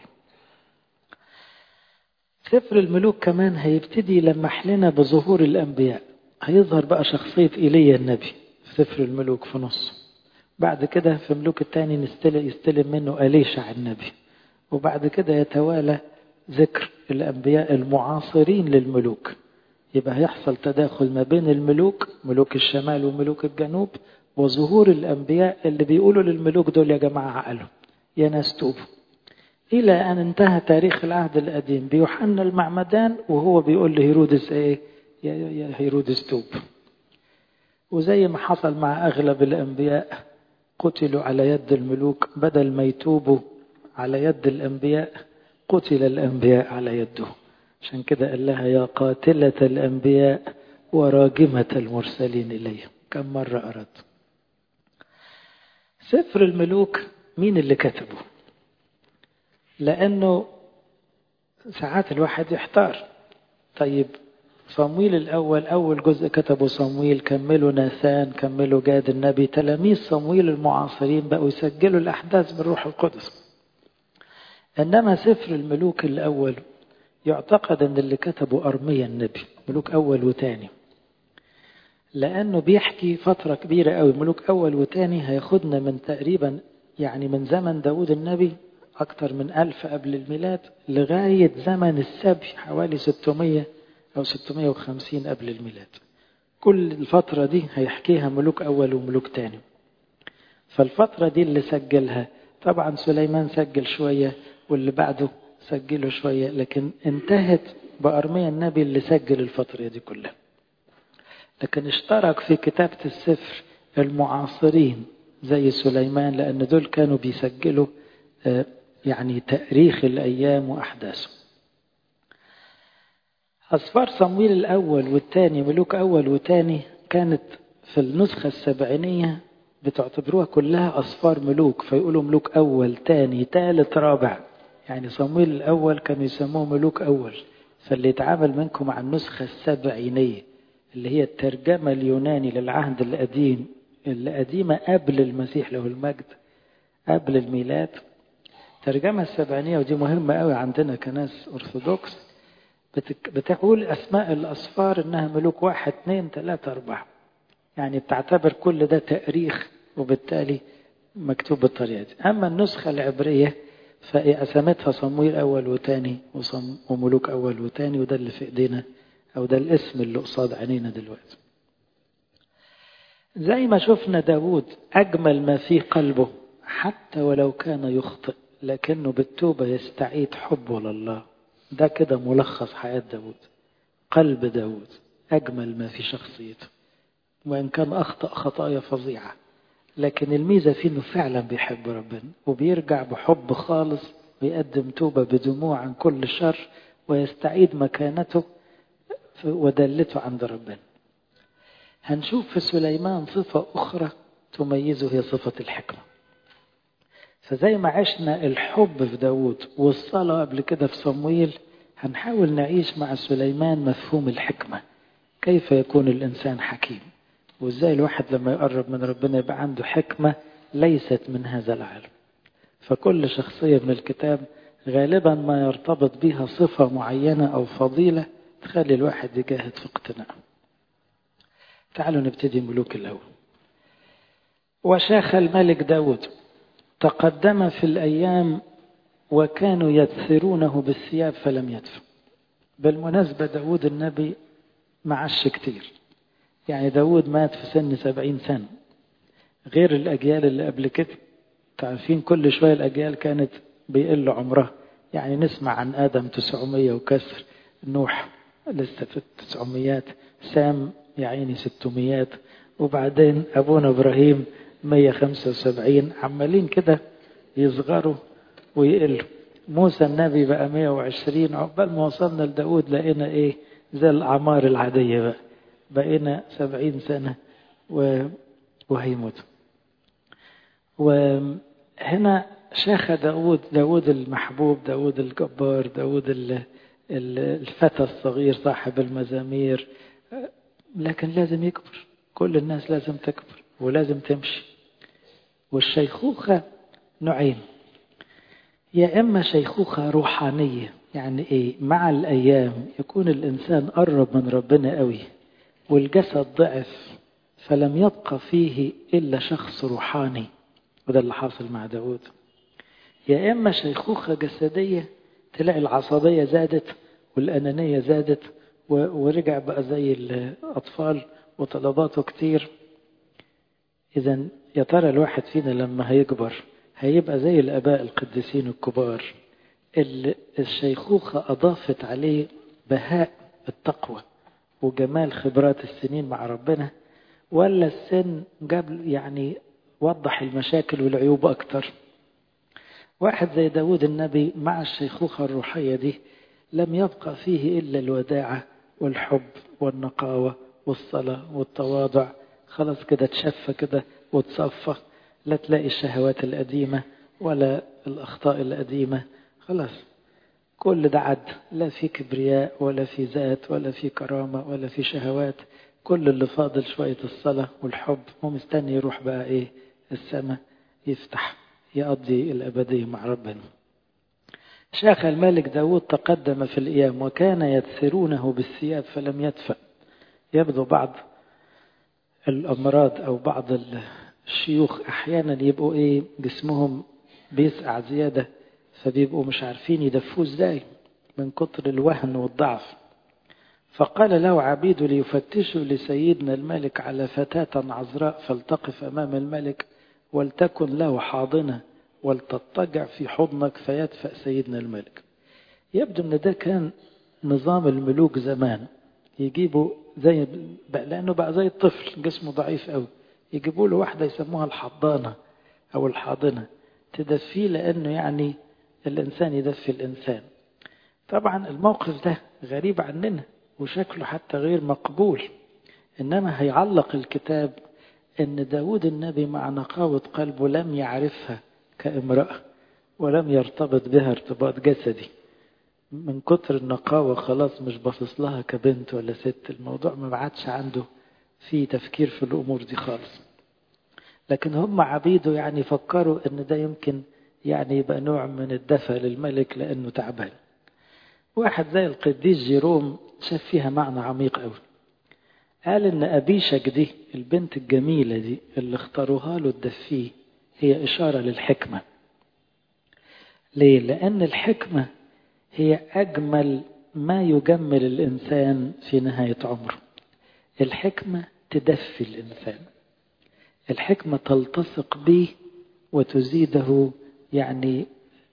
سفر الملوك كمان هيبتدي يلمح لنا بظهور الأنبياء. هيظهر بقى شخصية إيليا النبي في سفر الملوك في نص. بعد كده في ملوك الثاني يستلم منه أليشع النبي. وبعد كده يتوالى ذكر الأنبياء المعاصرين للملوك. يبقى هيحصل تداخل ما بين الملوك، ملوك الشمال وملوك الجنوب، وظهور الأنبياء اللي بيقولوا للملوك دول يا جماعة عقلوا يا ناس توبوا. إلى أن انتهى تاريخ العهد القديم بيوحنا المعمدان وهو بيقول لهيرودس إيه؟ يا هيرودس توب. وزي ما حصل مع أغلب الأنبياء قتلوا على يد الملوك، بدل ما يتوبوا على يد الأنبياء قتل الأنبياء على يده. عشان كده قال لها يا قاتلة الأنبياء وراجمة المرسلين إليه. كم مرة أردت. سفر الملوك مين اللي كتبه؟ لأنه ساعات الواحد يحتار. طيب صمويل الأول أول جزء كتبه صمويل، كملوا ناثان، كملوا جاد النبي. تلاميذ صمويل المعاصرين بقوا يسجلوا الأحداث بالروح القدس. إنما سفر الملوك الأول يعتقد أن اللي كتبه أرميا النبي، ملوك أول وتاني، لأنه بيحكي فترة كبيرة قوي. ملوك أول وتاني هياخدنا من تقريبا يعني من زمن داود النبي أكتر من 1000 قبل الميلاد لغاية زمن السبي حوالي 600 أو 650 قبل الميلاد. كل الفترة دي هيحكيها ملوك أول وملوك تاني. فالفترة دي اللي سجلها طبعا سليمان سجل شوية واللي بعده سجله شوية، لكن انتهت بأرميا النبي اللي سجل الفترة دي كلها. لكن اشترك في كتابة السفر المعاصرين زي سليمان، لأن دول كانوا بيسجلوا يعني تاريخ الأيام وأحداثه. أسفار صمويل الأول والثاني، ملوك أول وثاني، كانت في النسخة السبعينية بتعتبروها كلها أسفار ملوك، فيقولوا ملوك أول ثاني ثالث رابع. يعني صمويل الأول كانوا يسموه ملوك أول. فاللي يتعامل منكم مع النسخة السبعينية اللي هي الترجمة اليوناني للعهد القديم اللي قديمة قبل المسيح له المجد قبل الميلاد، ترجمة السبعينية، ودي مهمة قوي عندنا كناس أرثوذكس، بتقول أسماء الأسفار إنها ملوك 1 2 3 4. يعني بتعتبر كل ده تاريخ وبالتالي مكتوب بالطريقة دي. أما النسخة العبرية فقسمتها صمويل أول وثاني وملوك أول وثاني، وده اللي في إيدينا أو ده الاسم اللي قصاد عينينا دلوقتي. زي ما شفنا داود أجمل ما في قلبه حتى ولو كان يخطئ لكنه بالتوبة يستعيد حبه لله. ده كده ملخص حياة داود. قلب داود أجمل ما في شخصيته، وإن كان أخطأ خطايا فظيعة، لكن الميزة فيه إنه فعلا بيحب ربنا وبيرجع بحب خالص، ويقدم توبة بدموع عن كل شر ويستعيد مكانته ودلته عند ربنا. هنشوف في سليمان صفة أخرى تميزه، هي صفة الحكمة. فزي ما عشنا الحب في داود والصلاة قبل كده في صمويل، هنحاول نعيش مع سليمان مفهوم الحكمة. كيف يكون الإنسان حكيم، وإزاي الواحد لما يقرب من ربنا يبقى عنده حكمة ليست من هذا العالم. فكل شخصية من الكتاب غالبا ما يرتبط بها صفة معينة أو فضيلة تخلي الواحد يجاهد في اقتناع. تعالوا نبتدي ملوك الأول. وشاخ الملك داود تقدم في الأيام وكانوا يدثرونه بالثياب فلم يدفع. بالمناسبة داود النبي معش كتير، يعني داود مات في سن 70 سنة غير الأجيال اللي قبل كده. تعرفين كل شوية الأجيال كانت بيقل عمرها، يعني نسمع عن آدم 900 وكسر، نوح لسه في 900، سام يعني 600، وبعدين أبونا إبراهيم 175، عمالين كده يصغروا ويقلوا. موسى النبي بقى 120، عقبال ما وصلنا لداود لقينا ايه زي الأعمار العادية بقى، بقينا 70 سنة وهيموت. وهنا شاخ داود المحبوب، داود الجبار، داود الفتى الصغير صاحب المزامير، لكن لازم يكبر. كل الناس لازم تكبر ولازم تمشي. والشيخوخة نوعين، يا إما شيخوخة روحانية، يعني إيه؟ مع الأيام يكون الإنسان قرب من ربنا قوي والجسد ضعف فلم يبقى فيه إلا شخص روحاني، وده اللي حاصل مع داود. يا إما شيخوخة جسدية، تلاقي العصبية زادت والأنانية زادت ورجع بقى زي الأطفال وطلباته كتير. إذن يا ترى الواحد فينا لما هيكبر هيبقى زي الآباء القديسين الكبار اللي الشيخوخة أضافت عليه بهاء التقوى وجمال خبرات السنين مع ربنا، ولا السن جاب يعني وضح المشاكل والعيوب أكتر؟ واحد زي داود النبي مع الشيخوخة الروحية دي لم يبقى فيه إلا الوداعة والحب والنقاوة والصلاة والتواضع، خلاص كده تشفى كده وتصفى، لا تلاقي الشهوات القديمة ولا الأخطاء القديمة، خلاص كل ده عد، لا في كبرياء ولا في ذات ولا في كرامة ولا في شهوات، كل اللي فاضل شوية الصلاة والحب، ومستني يروح بقى إيه السماء يفتح يقضي الأبدية مع ربنا. شاخ الملك داود تقدم في الأيام وكان يدثرونه بالثياب فلم يدفأ. يبدو بعض الأمراض أو بعض الشيوخ أحيانا يبقوا إيه جسمهم بيسقع زيادة، فبيبقوا مش عارفين يدفوه إزاي من كتر الوهن والضعف. فقال له عبيد ليفتشوا لسيدنا الملك على فتاة عذراء فلتقف أمام الملك ولتكن له حاضنة ولتضطجع في حضنك فيدفأ سيدنا الملك. يبدو أن ده كان نظام الملوك زمان، يجيبوا زي لأنه بقى زي الطفل جسمه ضعيف قوي، يجيبوا له واحدة يسموها الحضانة أو الحاضنة تدفيه، لأنه يعني الإنسان يدفي الإنسان. طبعا الموقف ده غريب عننا وشكله حتى غير مقبول، إنما هيعلق الكتاب أن داود النبي مع نقاوة قلبه لم يعرفها كامرأة ولم يرتبط بها ارتباط جسدي، من كتر النقاوة خلاص مش باصص لها كبنت ولا ست، الموضوع ما بعدش عنده في تفكير في الأمور دي خالص. لكن هم عبيده يعني فكروا أن ده يمكن يعني يبقى نوع من الدفع للملك لأنه تعبان. واحد زي القديس جيروم شاف فيها معنى عميق قوي، قال إن أبيشك دي البنت الجميلة دي اللي اختاروها له تدفيه هي إشارة للحكمة. ليه؟ لأن الحكمة هي أجمل ما يجمل الإنسان في نهاية عمره. الحكمة تدفي الإنسان، الحكمة تلتصق به وتزيده يعني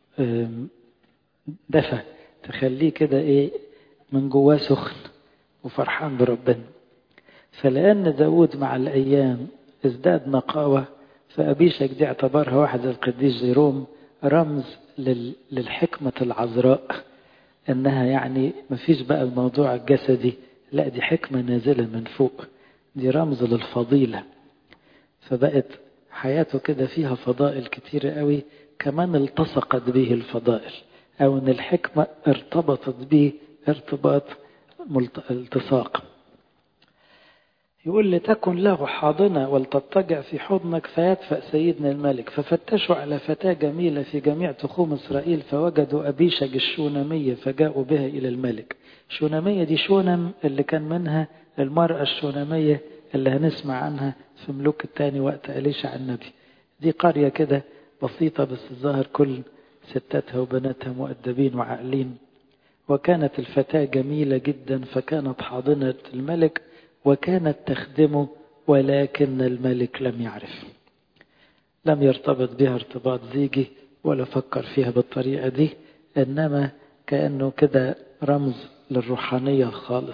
دفى، تخليه كده إيه من جواه سخن وفرحان بربنا. فلأن داود مع الأيام ازداد نقاوة، فأبيشك دي اعتبرها واحد القديس جيروم رمز للحكمة العذراء، انها يعني مفيش بقى الموضوع الجسدي، لا دي حكمة نازلة من فوق، دي رمز للفضيلة. فبقت حياته كده فيها فضائل كتيرة قوي، كمان التصقت به الفضائل، او ان الحكمة ارتبطت به ارتباط التصاق. يقول لتكن له حاضنة ولتضطجع في حضنك فيدفأ سيدنا الملك. ففتشوا على فتاة جميلة في جميع تخوم إسرائيل فوجدوا أبيشج الشونمية فجاءوا بها إلى الملك. شونمية دي شونم اللي كان منها المرأة الشونمية اللي هنسمع عنها في ملوك الثاني وقت أليشع النبي. دي قرية كده بسيطة بس الظاهر كل ستاتها وبناتها مؤدبين وعاقلين. وكانت الفتاة جميلة جدا فكانت حاضنة الملك وكانت تخدمه، ولكن الملك لم يعرف، لم يرتبط بها ارتباط زيجي ولا فكر فيها بالطريقة دي، إنما كأنه كده رمز للروحانية الخالص.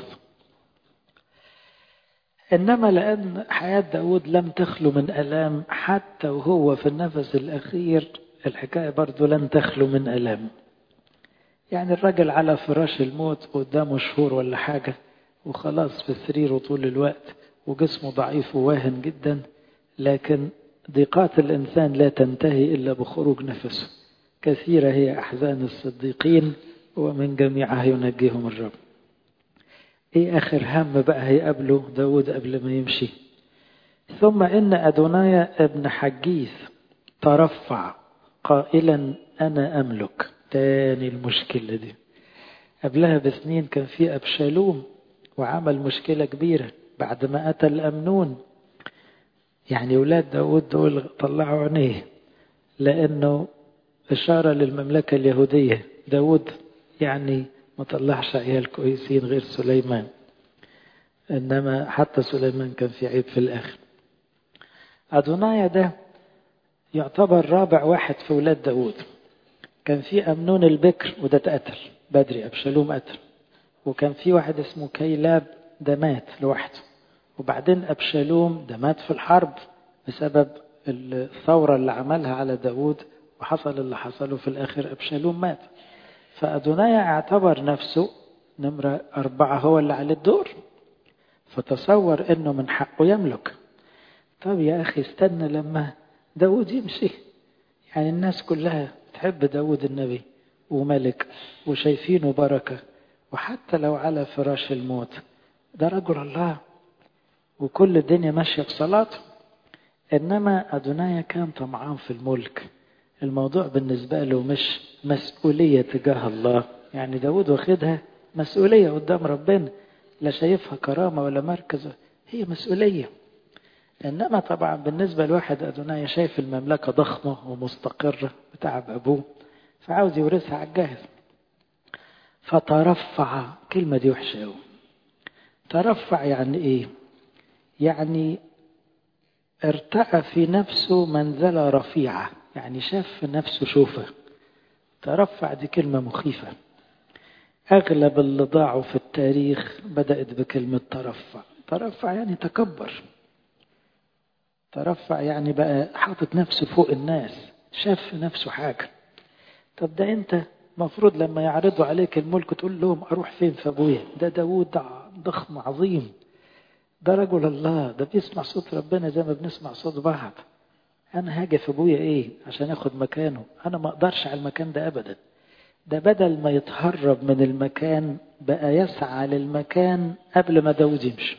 إنما لأن حياة داود لم تخلو من ألام حتى وهو في النفس الأخير، الحكاية برضو لن تخلو من ألام. يعني الراجل على فراش الموت قدامه شهور ولا حاجة وخلاص في سريره طول الوقت وجسمه ضعيف وواهن جدا، لكن ضيقات الإنسان لا تنتهي إلا بخروج نفسه. كثيرة هي أحزان الصديقين ومن جميعها ينجيهم الرب. إيه آخر هم بقى هيقابله داود قبل ما يمشي؟ ثم إن أدونايا ابن حجيث ترفع قائلا أنا أملك. تاني المشكلة دي. قبلها بسنين كان في أبشالوم وعمل مشكلة كبيرة بعد ما قتل أمنون. يعني أولاد داود دول طلعوا عينيه، لأنه إشارة للمملكة اليهودية. داود يعني ما طلعش عيال كويسين غير سليمان، إنما حتى سليمان كان في عيب في الآخر. أدونايا ده يعتبر رابع واحد في أولاد داود. كان في أمنون البكر وده اتقتل بدري، أبشالوم قتل. وكان في واحد اسمه كيلاب ده مات لوحده. وبعدين أبشالوم ده مات في الحرب بسبب الثورة اللي عملها على داود، وحصل اللي حصله في الآخر، أبشالوم مات. فأدونايا اعتبر نفسه نمرة 4 هو اللي عليه الدور، فتصور إنه من حقه يملك. طب يا أخي استنى لما داود يمشي. يعني الناس كلها تحب داود النبي وملك وشايفينه بركة، وحتى لو على فراش الموت ده رجل الله وكل الدنيا ماشية بصلاته. إنما أدونايا كان طمعان في الملك. الموضوع بالنسبة له مش مسؤولية تجاه الله، يعني داود واخدها مسؤولية قدام ربنا، لا شايفها كرامة ولا مركز، هي مسؤولية. إنما طبعا بالنسبة لواحد أدونايا شايف المملكة ضخمة ومستقرة بتعب أبوه، فعاوز يورثها على الجاهز. فترفع، كلمة دي وحشة أوي. ترفع يعني إيه؟ يعني ارتأى في نفسه منزلة رفيعة، يعني شاف في نفسه شوفة. ترفع دي كلمة مخيفة. أغلب اللي ضاعوا في التاريخ بدأت بكلمة ترفع. ترفع يعني تكبر. ترفع يعني بقى حاطط نفسه فوق الناس، شاف في نفسه حاجة. طب ده أنت مفروض لما يعرضوا عليك الملك تقول لهم أروح فين في أبويا؟ ده داود ضخم عظيم، ده رجل الله، ده بيسمع صوت ربنا زي ما بنسمع صوت بعض. أنا هاجي في أبويا إيه عشان أخد مكانه؟ أنا ما أقدرش على المكان ده أبدا. ده بدل ما يتهرب من المكان بقى يسعى للمكان قبل ما داود يمشي.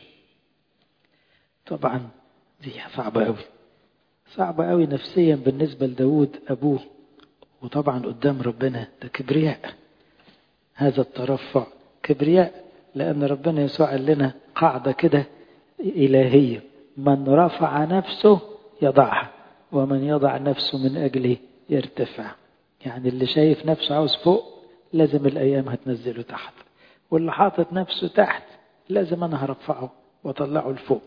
طبعا دي صعبة أوي، صعبة أوي نفسيا بالنسبة لداود أبوه، وطبعا قدام ربنا ده كبرياء. هذا الترفع كبرياء، لأن ربنا يسوع قال لنا قاعدة كده إلهية: من رفع نفسه يضعها، ومن يضع نفسه من أجله يرتفع. يعني اللي شايف نفسه عاوز فوق لازم الأيام هتنزله تحت، واللي حاطط نفسه تحت لازم أنا هرفعه وطلعه لفوق.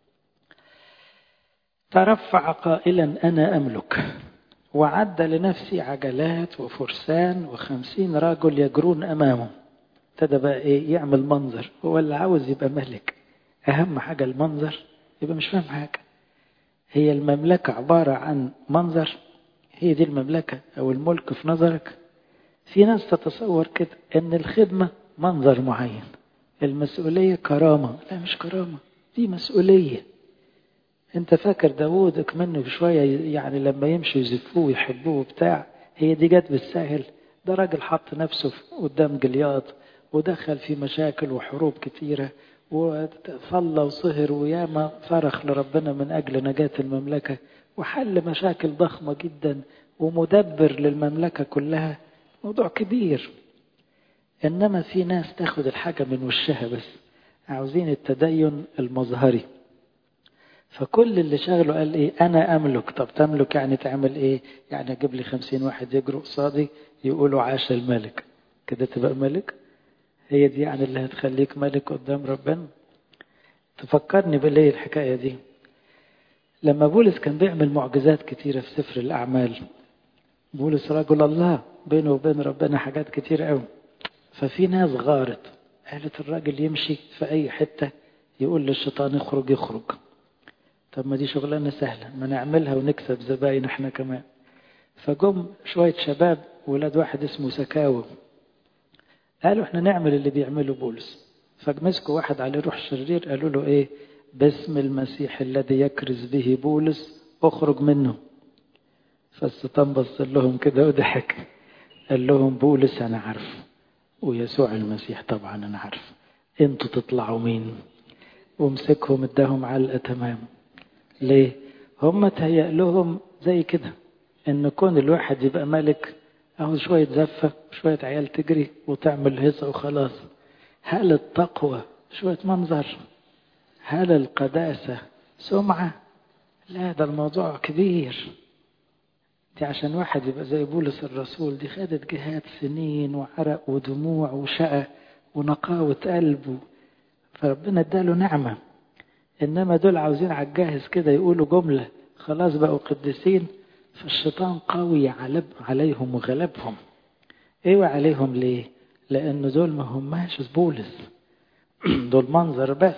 ترفع قائلا أنا أملك، وعد لنفسي عجلات وفرسان 50 رجل يجرون أمامه. ابتدى بقى إيه؟ يعمل منظر. هو اللي عاوز يبقى ملك أهم حاجة المنظر، يبقى مش فاهم حاجة. هي المملكة عبارة عن منظر؟ هي دي المملكة أو الملك في نظرك؟ في ناس تتصور كده أن الخدمة منظر معين، المسؤولية كرامة. لا مش كرامة، دي مسؤولية. انت فاكر داود منه بشوية يعني لما يمشي يزفوه ويحبوه بتاع، هي دي جت بالسهل؟ ده راجل حط نفسه قدام جلياط ودخل في مشاكل وحروب كتيرة وصلى وصهر وياما صرخ لربنا من أجل نجاة المملكة وحل مشاكل ضخمة جدا ومدبر للمملكة كلها. موضوع كبير. إنما في ناس تاخد الحاجة من وشها بس، عاوزين التدين المظهري. فكل اللي شغله قال ايه؟ انا املك. طب تملك يعني تعمل ايه؟ يعني اجيب لي 50 واحد يجروا قصادي يقولوا عاش الملك، كده تبقى ملك؟ هي دي يعني اللي هتخليك ملك قدام ربنا؟ تفكرني بالايه الحكاية دي؟ لما بولس كان بيعمل معجزات كتيرة في سفر الأعمال، بولس رجل الله بينه وبين ربنا حاجات كتير قوي، ففي ناس غارت قالت الراجل يمشي في أي حتة يقول للشيطان اخرج يخرج. طب ما دي شغلانة سهلة، ما نعملها ونكسب زباين احنا كمان. فجم شوية شباب ولاد واحد اسمه سكاوي قالوا احنا نعمل اللي بيعمله بولس. فمسكوا واحد عليه روح شرير، قالوا له ايه؟ باسم المسيح الذي يكرز به بولس اخرج منه. فالشيطان بص لهم كده وضحك، قال لهم بولس انا عارف، ويسوع المسيح طبعا انا عارف، انتوا تطلعوا مين؟ ومسكهم اداهم علقة تمام. ليه؟ هم تهيأ لهم زي كده ان كون الواحد يبقى ملك اهو شوية زفة شوية عيال تجري وتعمل هيصة وخلاص. هل التقوى شوية منظر؟ هل القداسة سمعة؟ لا، ده الموضوع كبير. دي عشان واحد يبقى زي بولس الرسول دي خدت جهاد سنين وعرق ودموع وشقى ونقاوة قلب، فربنا اداله نعمة. إنما دول عاوزين على الجاهز كده يقولوا جملة خلاص بقوا قديسين، فالشيطان قوي عليهم وغلبهم. ايه عليهم ليه؟ لأن دول ما هماش بولس دول منظر بس.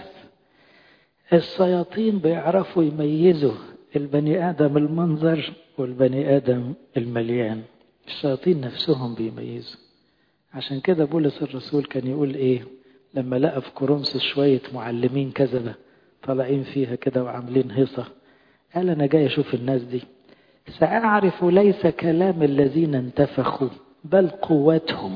الشياطين بيعرفوا يميزوا البني آدم المنظر والبني آدم المليان. الشياطين نفسهم بيميزوا. عشان كده بولس الرسول كان يقول ايه لما لقى في كورنثوس شوية معلمين كذبة طالعين فيها كده وعاملين هيصة؟ قال أنا جاي أشوف الناس دي، سأعرف ليس كلام الذين انتفخوا بل قوتهم،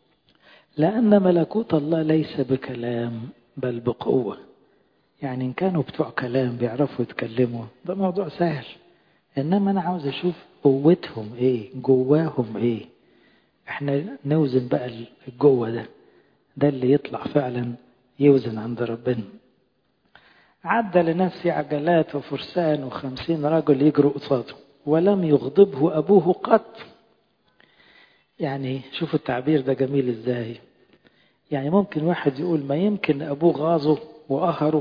لأن ملكوت الله ليس بكلام بل بقوة. يعني إن كانوا بتوع كلام بيعرفوا يتكلموا ده موضوع سهل، إنما أنا عاوز أشوف قوتهم إيه، جواهم إيه. إحنا نوزن بقى الجوه ده اللي يطلع فعلا يوزن عند ربنا. عدى لنفسي عجلات وفرسان 50 رجل يجروا قصاده ولم يغضبه أبوه قط. يعني شوفوا التعبير ده جميل إزاي. يعني ممكن واحد يقول ما يمكن أبوه غاظه وقهره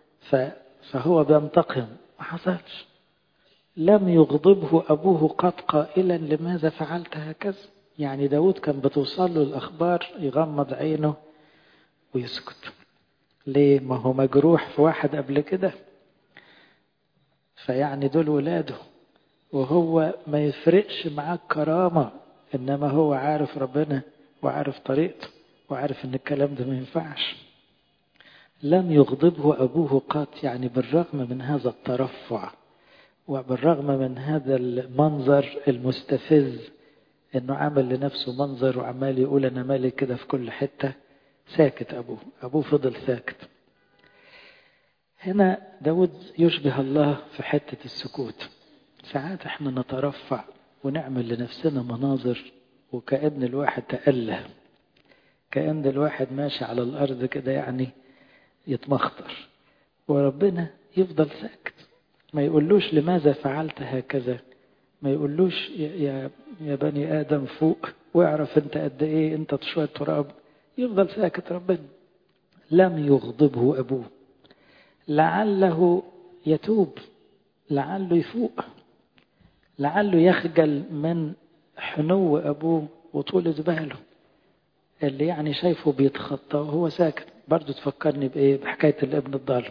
فهو بينتقم. ما حصلش. لم يغضبه أبوه قط قائلا لماذا فعلت هكذا. يعني داود كان بتوصل له الأخبار يغمض عينه ويسكت. ليه؟ ما هو مجروح في واحد قبل كده، فيعني دول ولاده، وهو ما يفرقش معاه الكرامة، إنما هو عارف ربنا وعارف طريقته وعارف إن الكلام ده ما ينفعش. لم يغضبه أبوه قط، يعني بالرغم من هذا الترفع وبالرغم من هذا المنظر المستفز إنه عمل لنفسه منظر وعمال يقول أنا مالك كده في كل حتة، ساكت. أبوه فضل ساكت. هنا داود يشبه الله في حتة السكوت. ساعات احنا نترفع ونعمل لنفسنا مناظر وكأن الواحد تأله، كأن الواحد ماشي على الأرض كده يعني يتمخطر، وربنا يفضل ساكت. ما يقولوش لماذا فعلت هكذا، ما يقولوش يا بني آدم فوق واعرف انت قد ايه، انت شوية تراب. يفضل ساكت ربنا. لم يغضبه أبوه، لعله يتوب، لعله يفوق، لعله يخجل من حنو أبوه وطولة باله اللي يعني شايفه بيتخطى وهو ساكت. برضو تفكرني بإيه؟ بحكاية الابن الضال.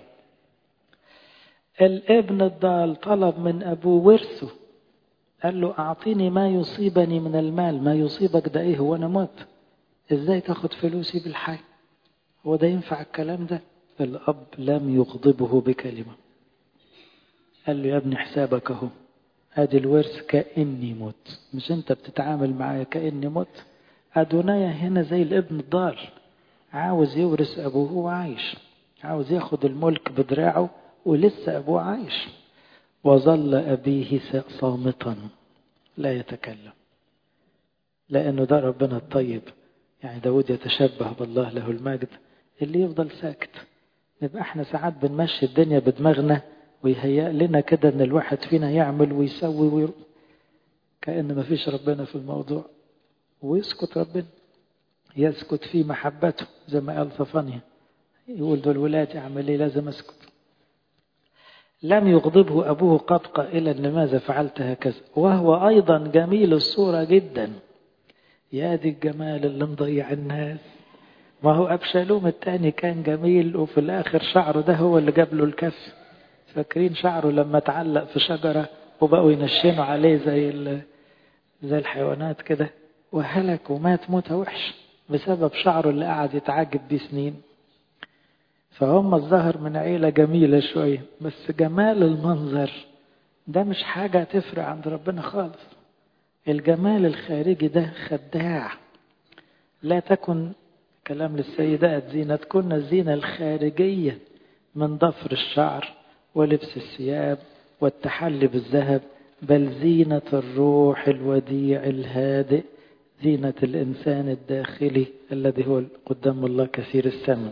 الابن الضال طلب من أبوه ورثه، قال له أعطيني ما يصيبني من المال. ما يصيبك ده إيه؟ هو أنا موت؟ إزاي تاخد فلوسي بالحي؟ هو ده ينفع الكلام ده؟ الأب لم يغضبه بكلمة، قال له يا ابني حسابك اهو، ادي الورث كأني مت، مش انت بتتعامل معايا كأني مت؟ أدونايا هنا زي الابن الضال، عاوز يورث أبوه وعايش، عاوز ياخد الملك بدراعه ولسه أبوه عايش. وظل أبيه صامتا لا يتكلم، لأنه ده ربنا الطيب. يعني داود يتشبه بالله له المجد اللي يفضل ساكت. نبقى احنا ساعات بنمشي الدنيا بدماغنا ويهيأ لنا كده ان الواحد فينا يعمل ويسوي كأن ما فيش ربنا في الموضوع، ويسكت ربنا، يسكت في محبته زي ما قال صفانيا، يقول دول ولادي اعمل ايه؟ لازم اسكت. لم يغضبه أبوه قط قائلا لماذا فعلت هكذا. وهو أيضا جميل الصورة جدا. يا دي الجمال اللي مضيع الناس. ما هو أبشالوم الثاني كان جميل وفي الآخر شعره ده هو اللي جاب له الكف. فاكرين شعره لما تعلق في شجرة وبقوا ينشنوا عليه زي الحيوانات كده، وهلك ومات موتة وحش. بسبب شعره اللي قعد يتعجب بيه سنين. فهم الظهر من عيلة جميلة شوية، بس جمال المنظر ده مش حاجة تفرق عند ربنا خالص. الجمال الخارجي ده خداع. لا تكن كلام للسيدات زينتكن الزينة الخارجية من ضفر الشعر ولبس الثياب والتحلي بالذهب، بل زينة الروح الوديع الهادئ، زينة الإنسان الداخلي الذي هو قدام الله كثير الثمن.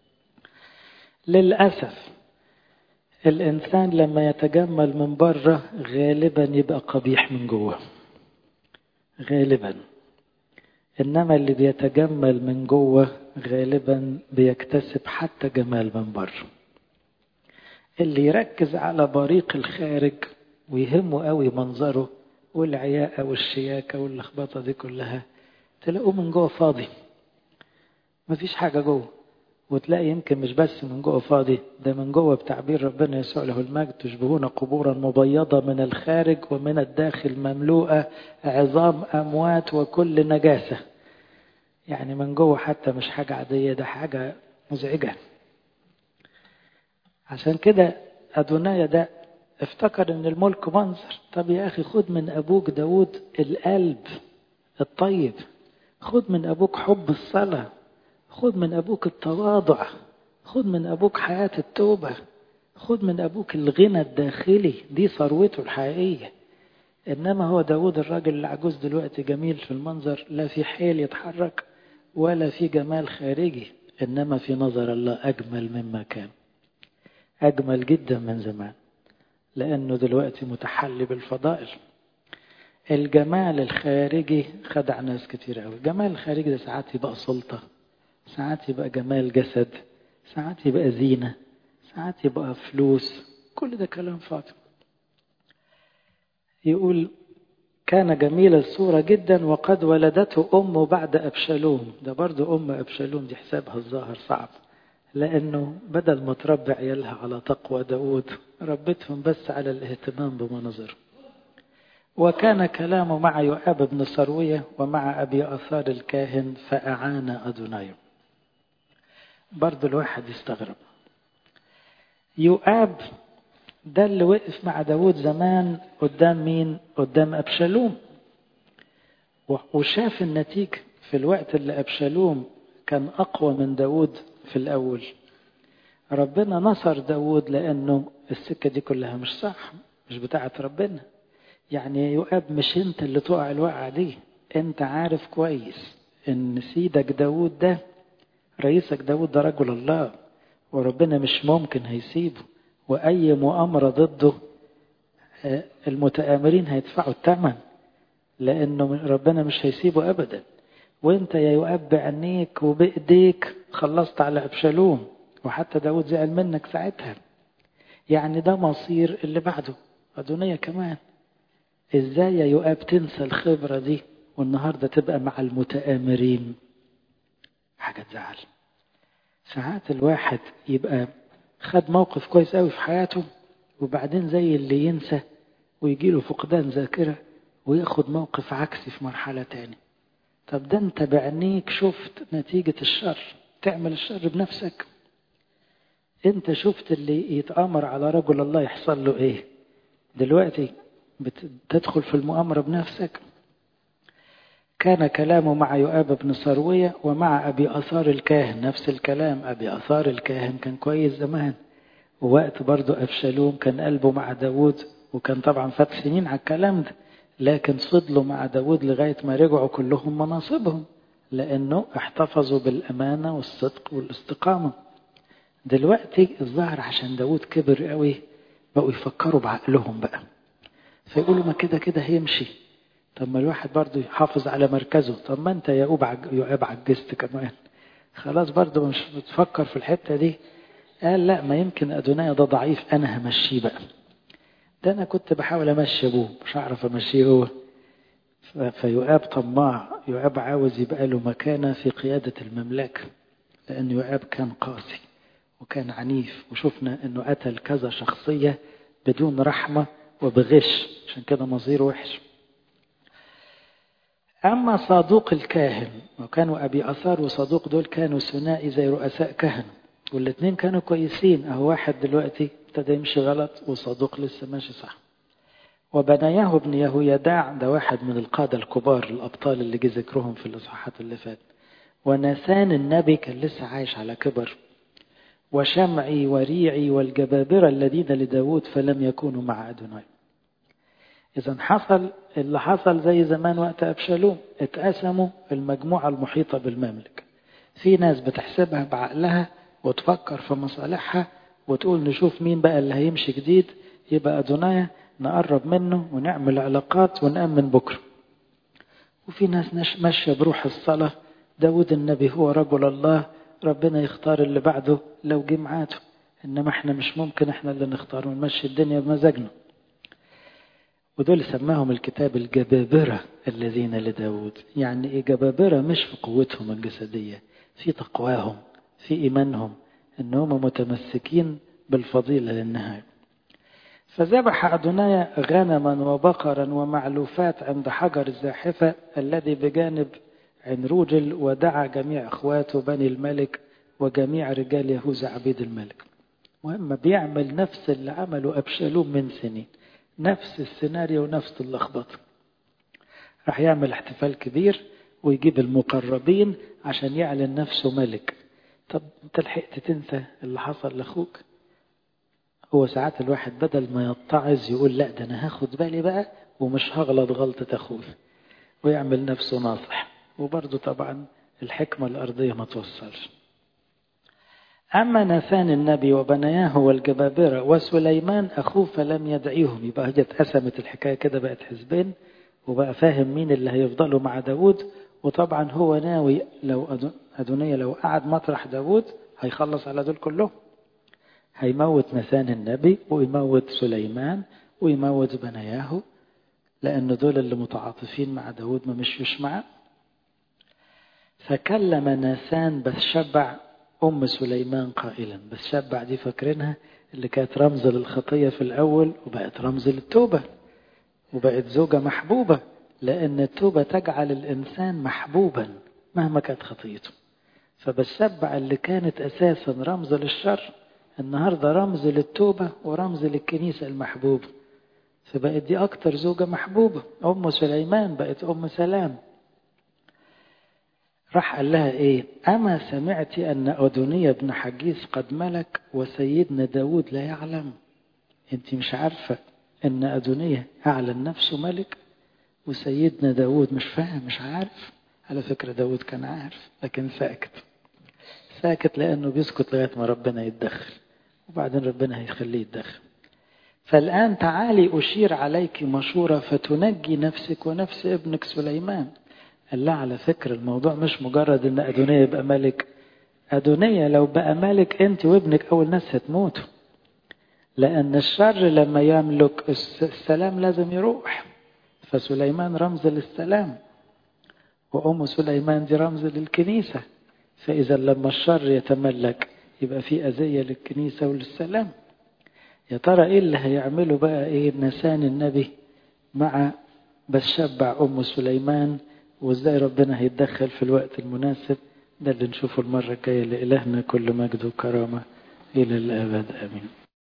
للأسف الإنسان لما يتجمل من بره غالبا يبقى قبيح من جوه غالبا، إنما اللي بيتجمل من جوه غالبا بيكتسب حتى جمال من بره. اللي يركز على بريق الخارج ويهمه قوي منظره والعياقة والشياكة واللخبطة دي كلها، تلاقوه من جوه فاضي، مفيش حاجة جوه. وتلاقي يمكن مش بس من جوه فاضي، ده من جوه بتعبير ربنا يسوع له المجد تشبهون قبورا مبيضة من الخارج ومن الداخل مملوءة عظام أموات وكل نجاسة. يعني من جوه حتى مش حاجة عادية، ده حاجة مزعجة. عشان كده أدونايا ده افتكر ان الملك منظر. طب يا أخي خد من أبوك داود القلب الطيب، خد من أبوك حب الصلاة، خد من أبوك التواضع، خد من أبوك حياة التوبة، خد من أبوك الغنى الداخلي، دي ثروته الحقيقية. إنما هو داود الراجل العجوز دلوقتي جميل في المنظر، لا في حيل يتحرك ولا في جمال خارجي، إنما في نظر الله أجمل مما كان، أجمل جدا من زمان، لأنه دلوقتي متحلي بالفضائل. الجمال الخارجي خدع ناس كتير قوي. الجمال الخارجي ده ساعات يبقى سلطة، ساعات يبقى جمال جسد، ساعات يبقى زينة، ساعات يبقى فلوس، كل ده كلام فاضي. يقول كان جميل الصورة جدا وقد ولدته أمه بعد أبشالوم. ده برضو أم أبشالوم دي حسابها الظاهر صعب، لأنه بدل ما تربي عيالها على تقوى داود ربتهم بس على الاهتمام بمناظر. وكان كلامه مع يؤاب بن سروية ومع أبي أثار الكاهن فأعان أدوناي. برضو الواحد يستغرب، يؤاب ده اللي وقف مع داود زمان قدام مين؟ قدام أبشالوم، وشاف النتيجة في الوقت اللي أبشالوم كان أقوى من داود في الأول. ربنا نصر داود لأنه السكة دي كلها مش صح، مش بتاعة ربنا. يعني يؤاب مش انت اللي تقع الوقعة دي، انت عارف كويس ان سيدك داود ده، رئيسك داود ده رجل الله، وربنا مش ممكن هيسيبه، وأي مؤامرة ضده المتآمرين هيدفعوا الثمن، لأنه ربنا مش هيسيبه أبدا. وانت يا يؤاب بعينيك وبإيديك خلصت على أبشالوم، وحتى داود زعل منك ساعتها. يعني ده مصير اللي بعده أدونية كمان. ازاي يا يؤاب تنسى الخبرة دي والنهاردة تبقى مع المتآمرين؟ حاجة تزعل. ساعات الواحد يبقى خد موقف كويس قوي في حياته وبعدين زي اللي ينسى ويجيله فقدان ذاكرة وياخد موقف عكسي في مرحلة تاني. طب ده انت بعينيك شفت نتيجة الشر، تعمل الشر بنفسك. انت شفت اللي يتآمر على رجل الله يحصل له ايه، دلوقتي بتدخل في المؤامرة بنفسك. كان كلامه مع يؤاب بن سروية ومع أبي أثار الكاهن، نفس الكلام. أبي أثار الكاهن كان كويس زمان، ووقت برضو أبشالوم كان قلبه مع داود، وكان طبعا فات سنين على الكلام ده، لكن فضلوا مع داود لغاية ما رجعوا كلهم مناصبهم، لأنه احتفظوا بالأمانة والصدق والاستقامة. دلوقتي الظاهر عشان داود كبر قوي بقوا يفكروا بعقلهم بقى، فيقولوا ما كده كده هيمشي. طب ما الواحد برضو يحافظ على مركزه. طب ما انت يا يؤاب عجزت كمان، خلاص برضو مش بتفكر في الحتة دي. قال لا، ما يمكن أدونايا ده ضعيف، أنا همشيه بقى. ده أنا كنت بحاول أمشي أبوه مش هعرف أمشيه هو. فيؤاب طماع، يؤاب عاوز يبقى له مكانة في قيادة المملكة، لأن يؤاب كان قاسي وكان عنيف، وشفنا أنه قتل كذا شخصية بدون رحمة وبغش، عشان كده مصير وحش. أما صادوق الكاهن، وكانوا أبي أثار وصادوق دول كانوا ثنائي زي رؤساء كهنة، والاثنين كانوا كويسين. أهو واحد دلوقتي ابتدى يمشي غلط وصادوق لسه ماشي صح. وبنياه ابن يهويداع، ده واحد من القادة الكبار الأبطال اللي جه ذكرهم في الإصحاحات اللي فات. وناثان النبي كان لسه عايش على كبر. وشمعي وريعي والجبابرة الذين لداود فلم يكونوا مع أدوناي. إذا حصل اللي حصل زي زمان وقت أبشالوم، اتقسموا المجموعة المحيطة بالمملكة. في ناس بتحسبها بعقلها وتفكر في مصالحها وتقول نشوف مين بقى اللي هيمشي جديد يبقى أدوناي، نقرب منه ونعمل علاقات ونأمن بكرة. وفي ناس ماشية بروح الصلاة، داود النبي هو رجل الله، ربنا يختار اللي بعده لو جه معاته، إنما احنا مش ممكن احنا اللي نختار ونمشي الدنيا بمزاجنا. ودول سماهم الكتاب الجبابرة الذين لداود. يعني ايه جبابرة؟ مش في قوتهم الجسدية، في تقواهم، في إيمانهم، إنهم متمسكين بالفضيلة للنهاية. فذبح أدوناي غنما وبقرا ومعلوفات عند حجر الزاحفة الذي بجانب عين روجل، ودعا جميع أخواته بني الملك وجميع رجال يهوذا عبيد الملك. مهم بيعمل نفس اللي عمله أبشالوم من سنين، نفس السيناريو ونفس اللخبطة. راح يعمل احتفال كبير ويجيب المقربين عشان يعلن نفسه ملك. طب انت لحقت تنسى اللي حصل لأخوك؟ هو ساعات الواحد بدل ما يتعظ يقول لا ده أنا هاخد بالي بقى ومش هغلط غلطة أخوي، ويعمل نفسه ناصح. وبرضه طبعا الحكمة الأرضية ما توصلش. أما ناثان النبي وبنياه والجبابرة وسليمان أخوه فلم يدعيهم. يبقى هي اتقسمت الحكاية كده، بقت حزبين، وبقى فاهم مين اللي هيفضلوا مع داود. وطبعا هو ناوي لو أدونية لو قعد مطرح داود هيخلص على دول كلهم، هيموت ناثان النبي ويموت سليمان ويموت بنياه، لأن دول اللي متعاطفين مع داود ما مشيوش معاه. فكلم ناثان بثشبع أم سليمان قائلا. بثشبع دي فاكرينها اللي كانت رمز للخطية في الأول وبقت رمز للتوبة، وبقت زوجة محبوبة، لأن التوبة تجعل الإنسان محبوبا مهما كانت خطيته. فبثشبع اللي كانت أساسا رمز للشر النهاردة رمز للتوبة ورمز للكنيسة المحبوبة، فبقت دي أكتر زوجة محبوبة. أم سليمان بقت أم سلام. راح قال لها ايه؟ أما سمعت أن أدونية بن حجيز قد ملك وسيدنا داود لا يعلم؟ انت مش عارفة أن أدونية أعلن نفسه ملك وسيدنا داود مش فاهم مش عارف؟ على فكرة داود كان عارف لكن ساكت لأنه بيسكت لغاية ما ربنا يتدخل، وبعدين ربنا هيخليه يتدخل. فالآن تعالي أشير عليك مشورة فتنجي نفسك ونفس ابنك سليمان. قال لا على فكرة الموضوع مش مجرد ان أدونية يبقى ملك. أدونية لو بقى ملك انت وابنك أول ناس هتموتوا، لأن الشر لما يملك السلام لازم يروح. فسليمان رمز للسلام، وأم سليمان دي رمز للكنيسة. فإذا لما الشر يتملك يبقى في أذية للكنيسة وللسلام. يا ترى إيه اللي هيعمله بقى إيه ناثان النبي مع بثشبع أم سليمان، وإزاي ربنا هيتدخل في الوقت المناسب؟ ده اللي نشوفه المرة الجاية. لإلهنا كل مجد وكرامة إلى الأبد آمين.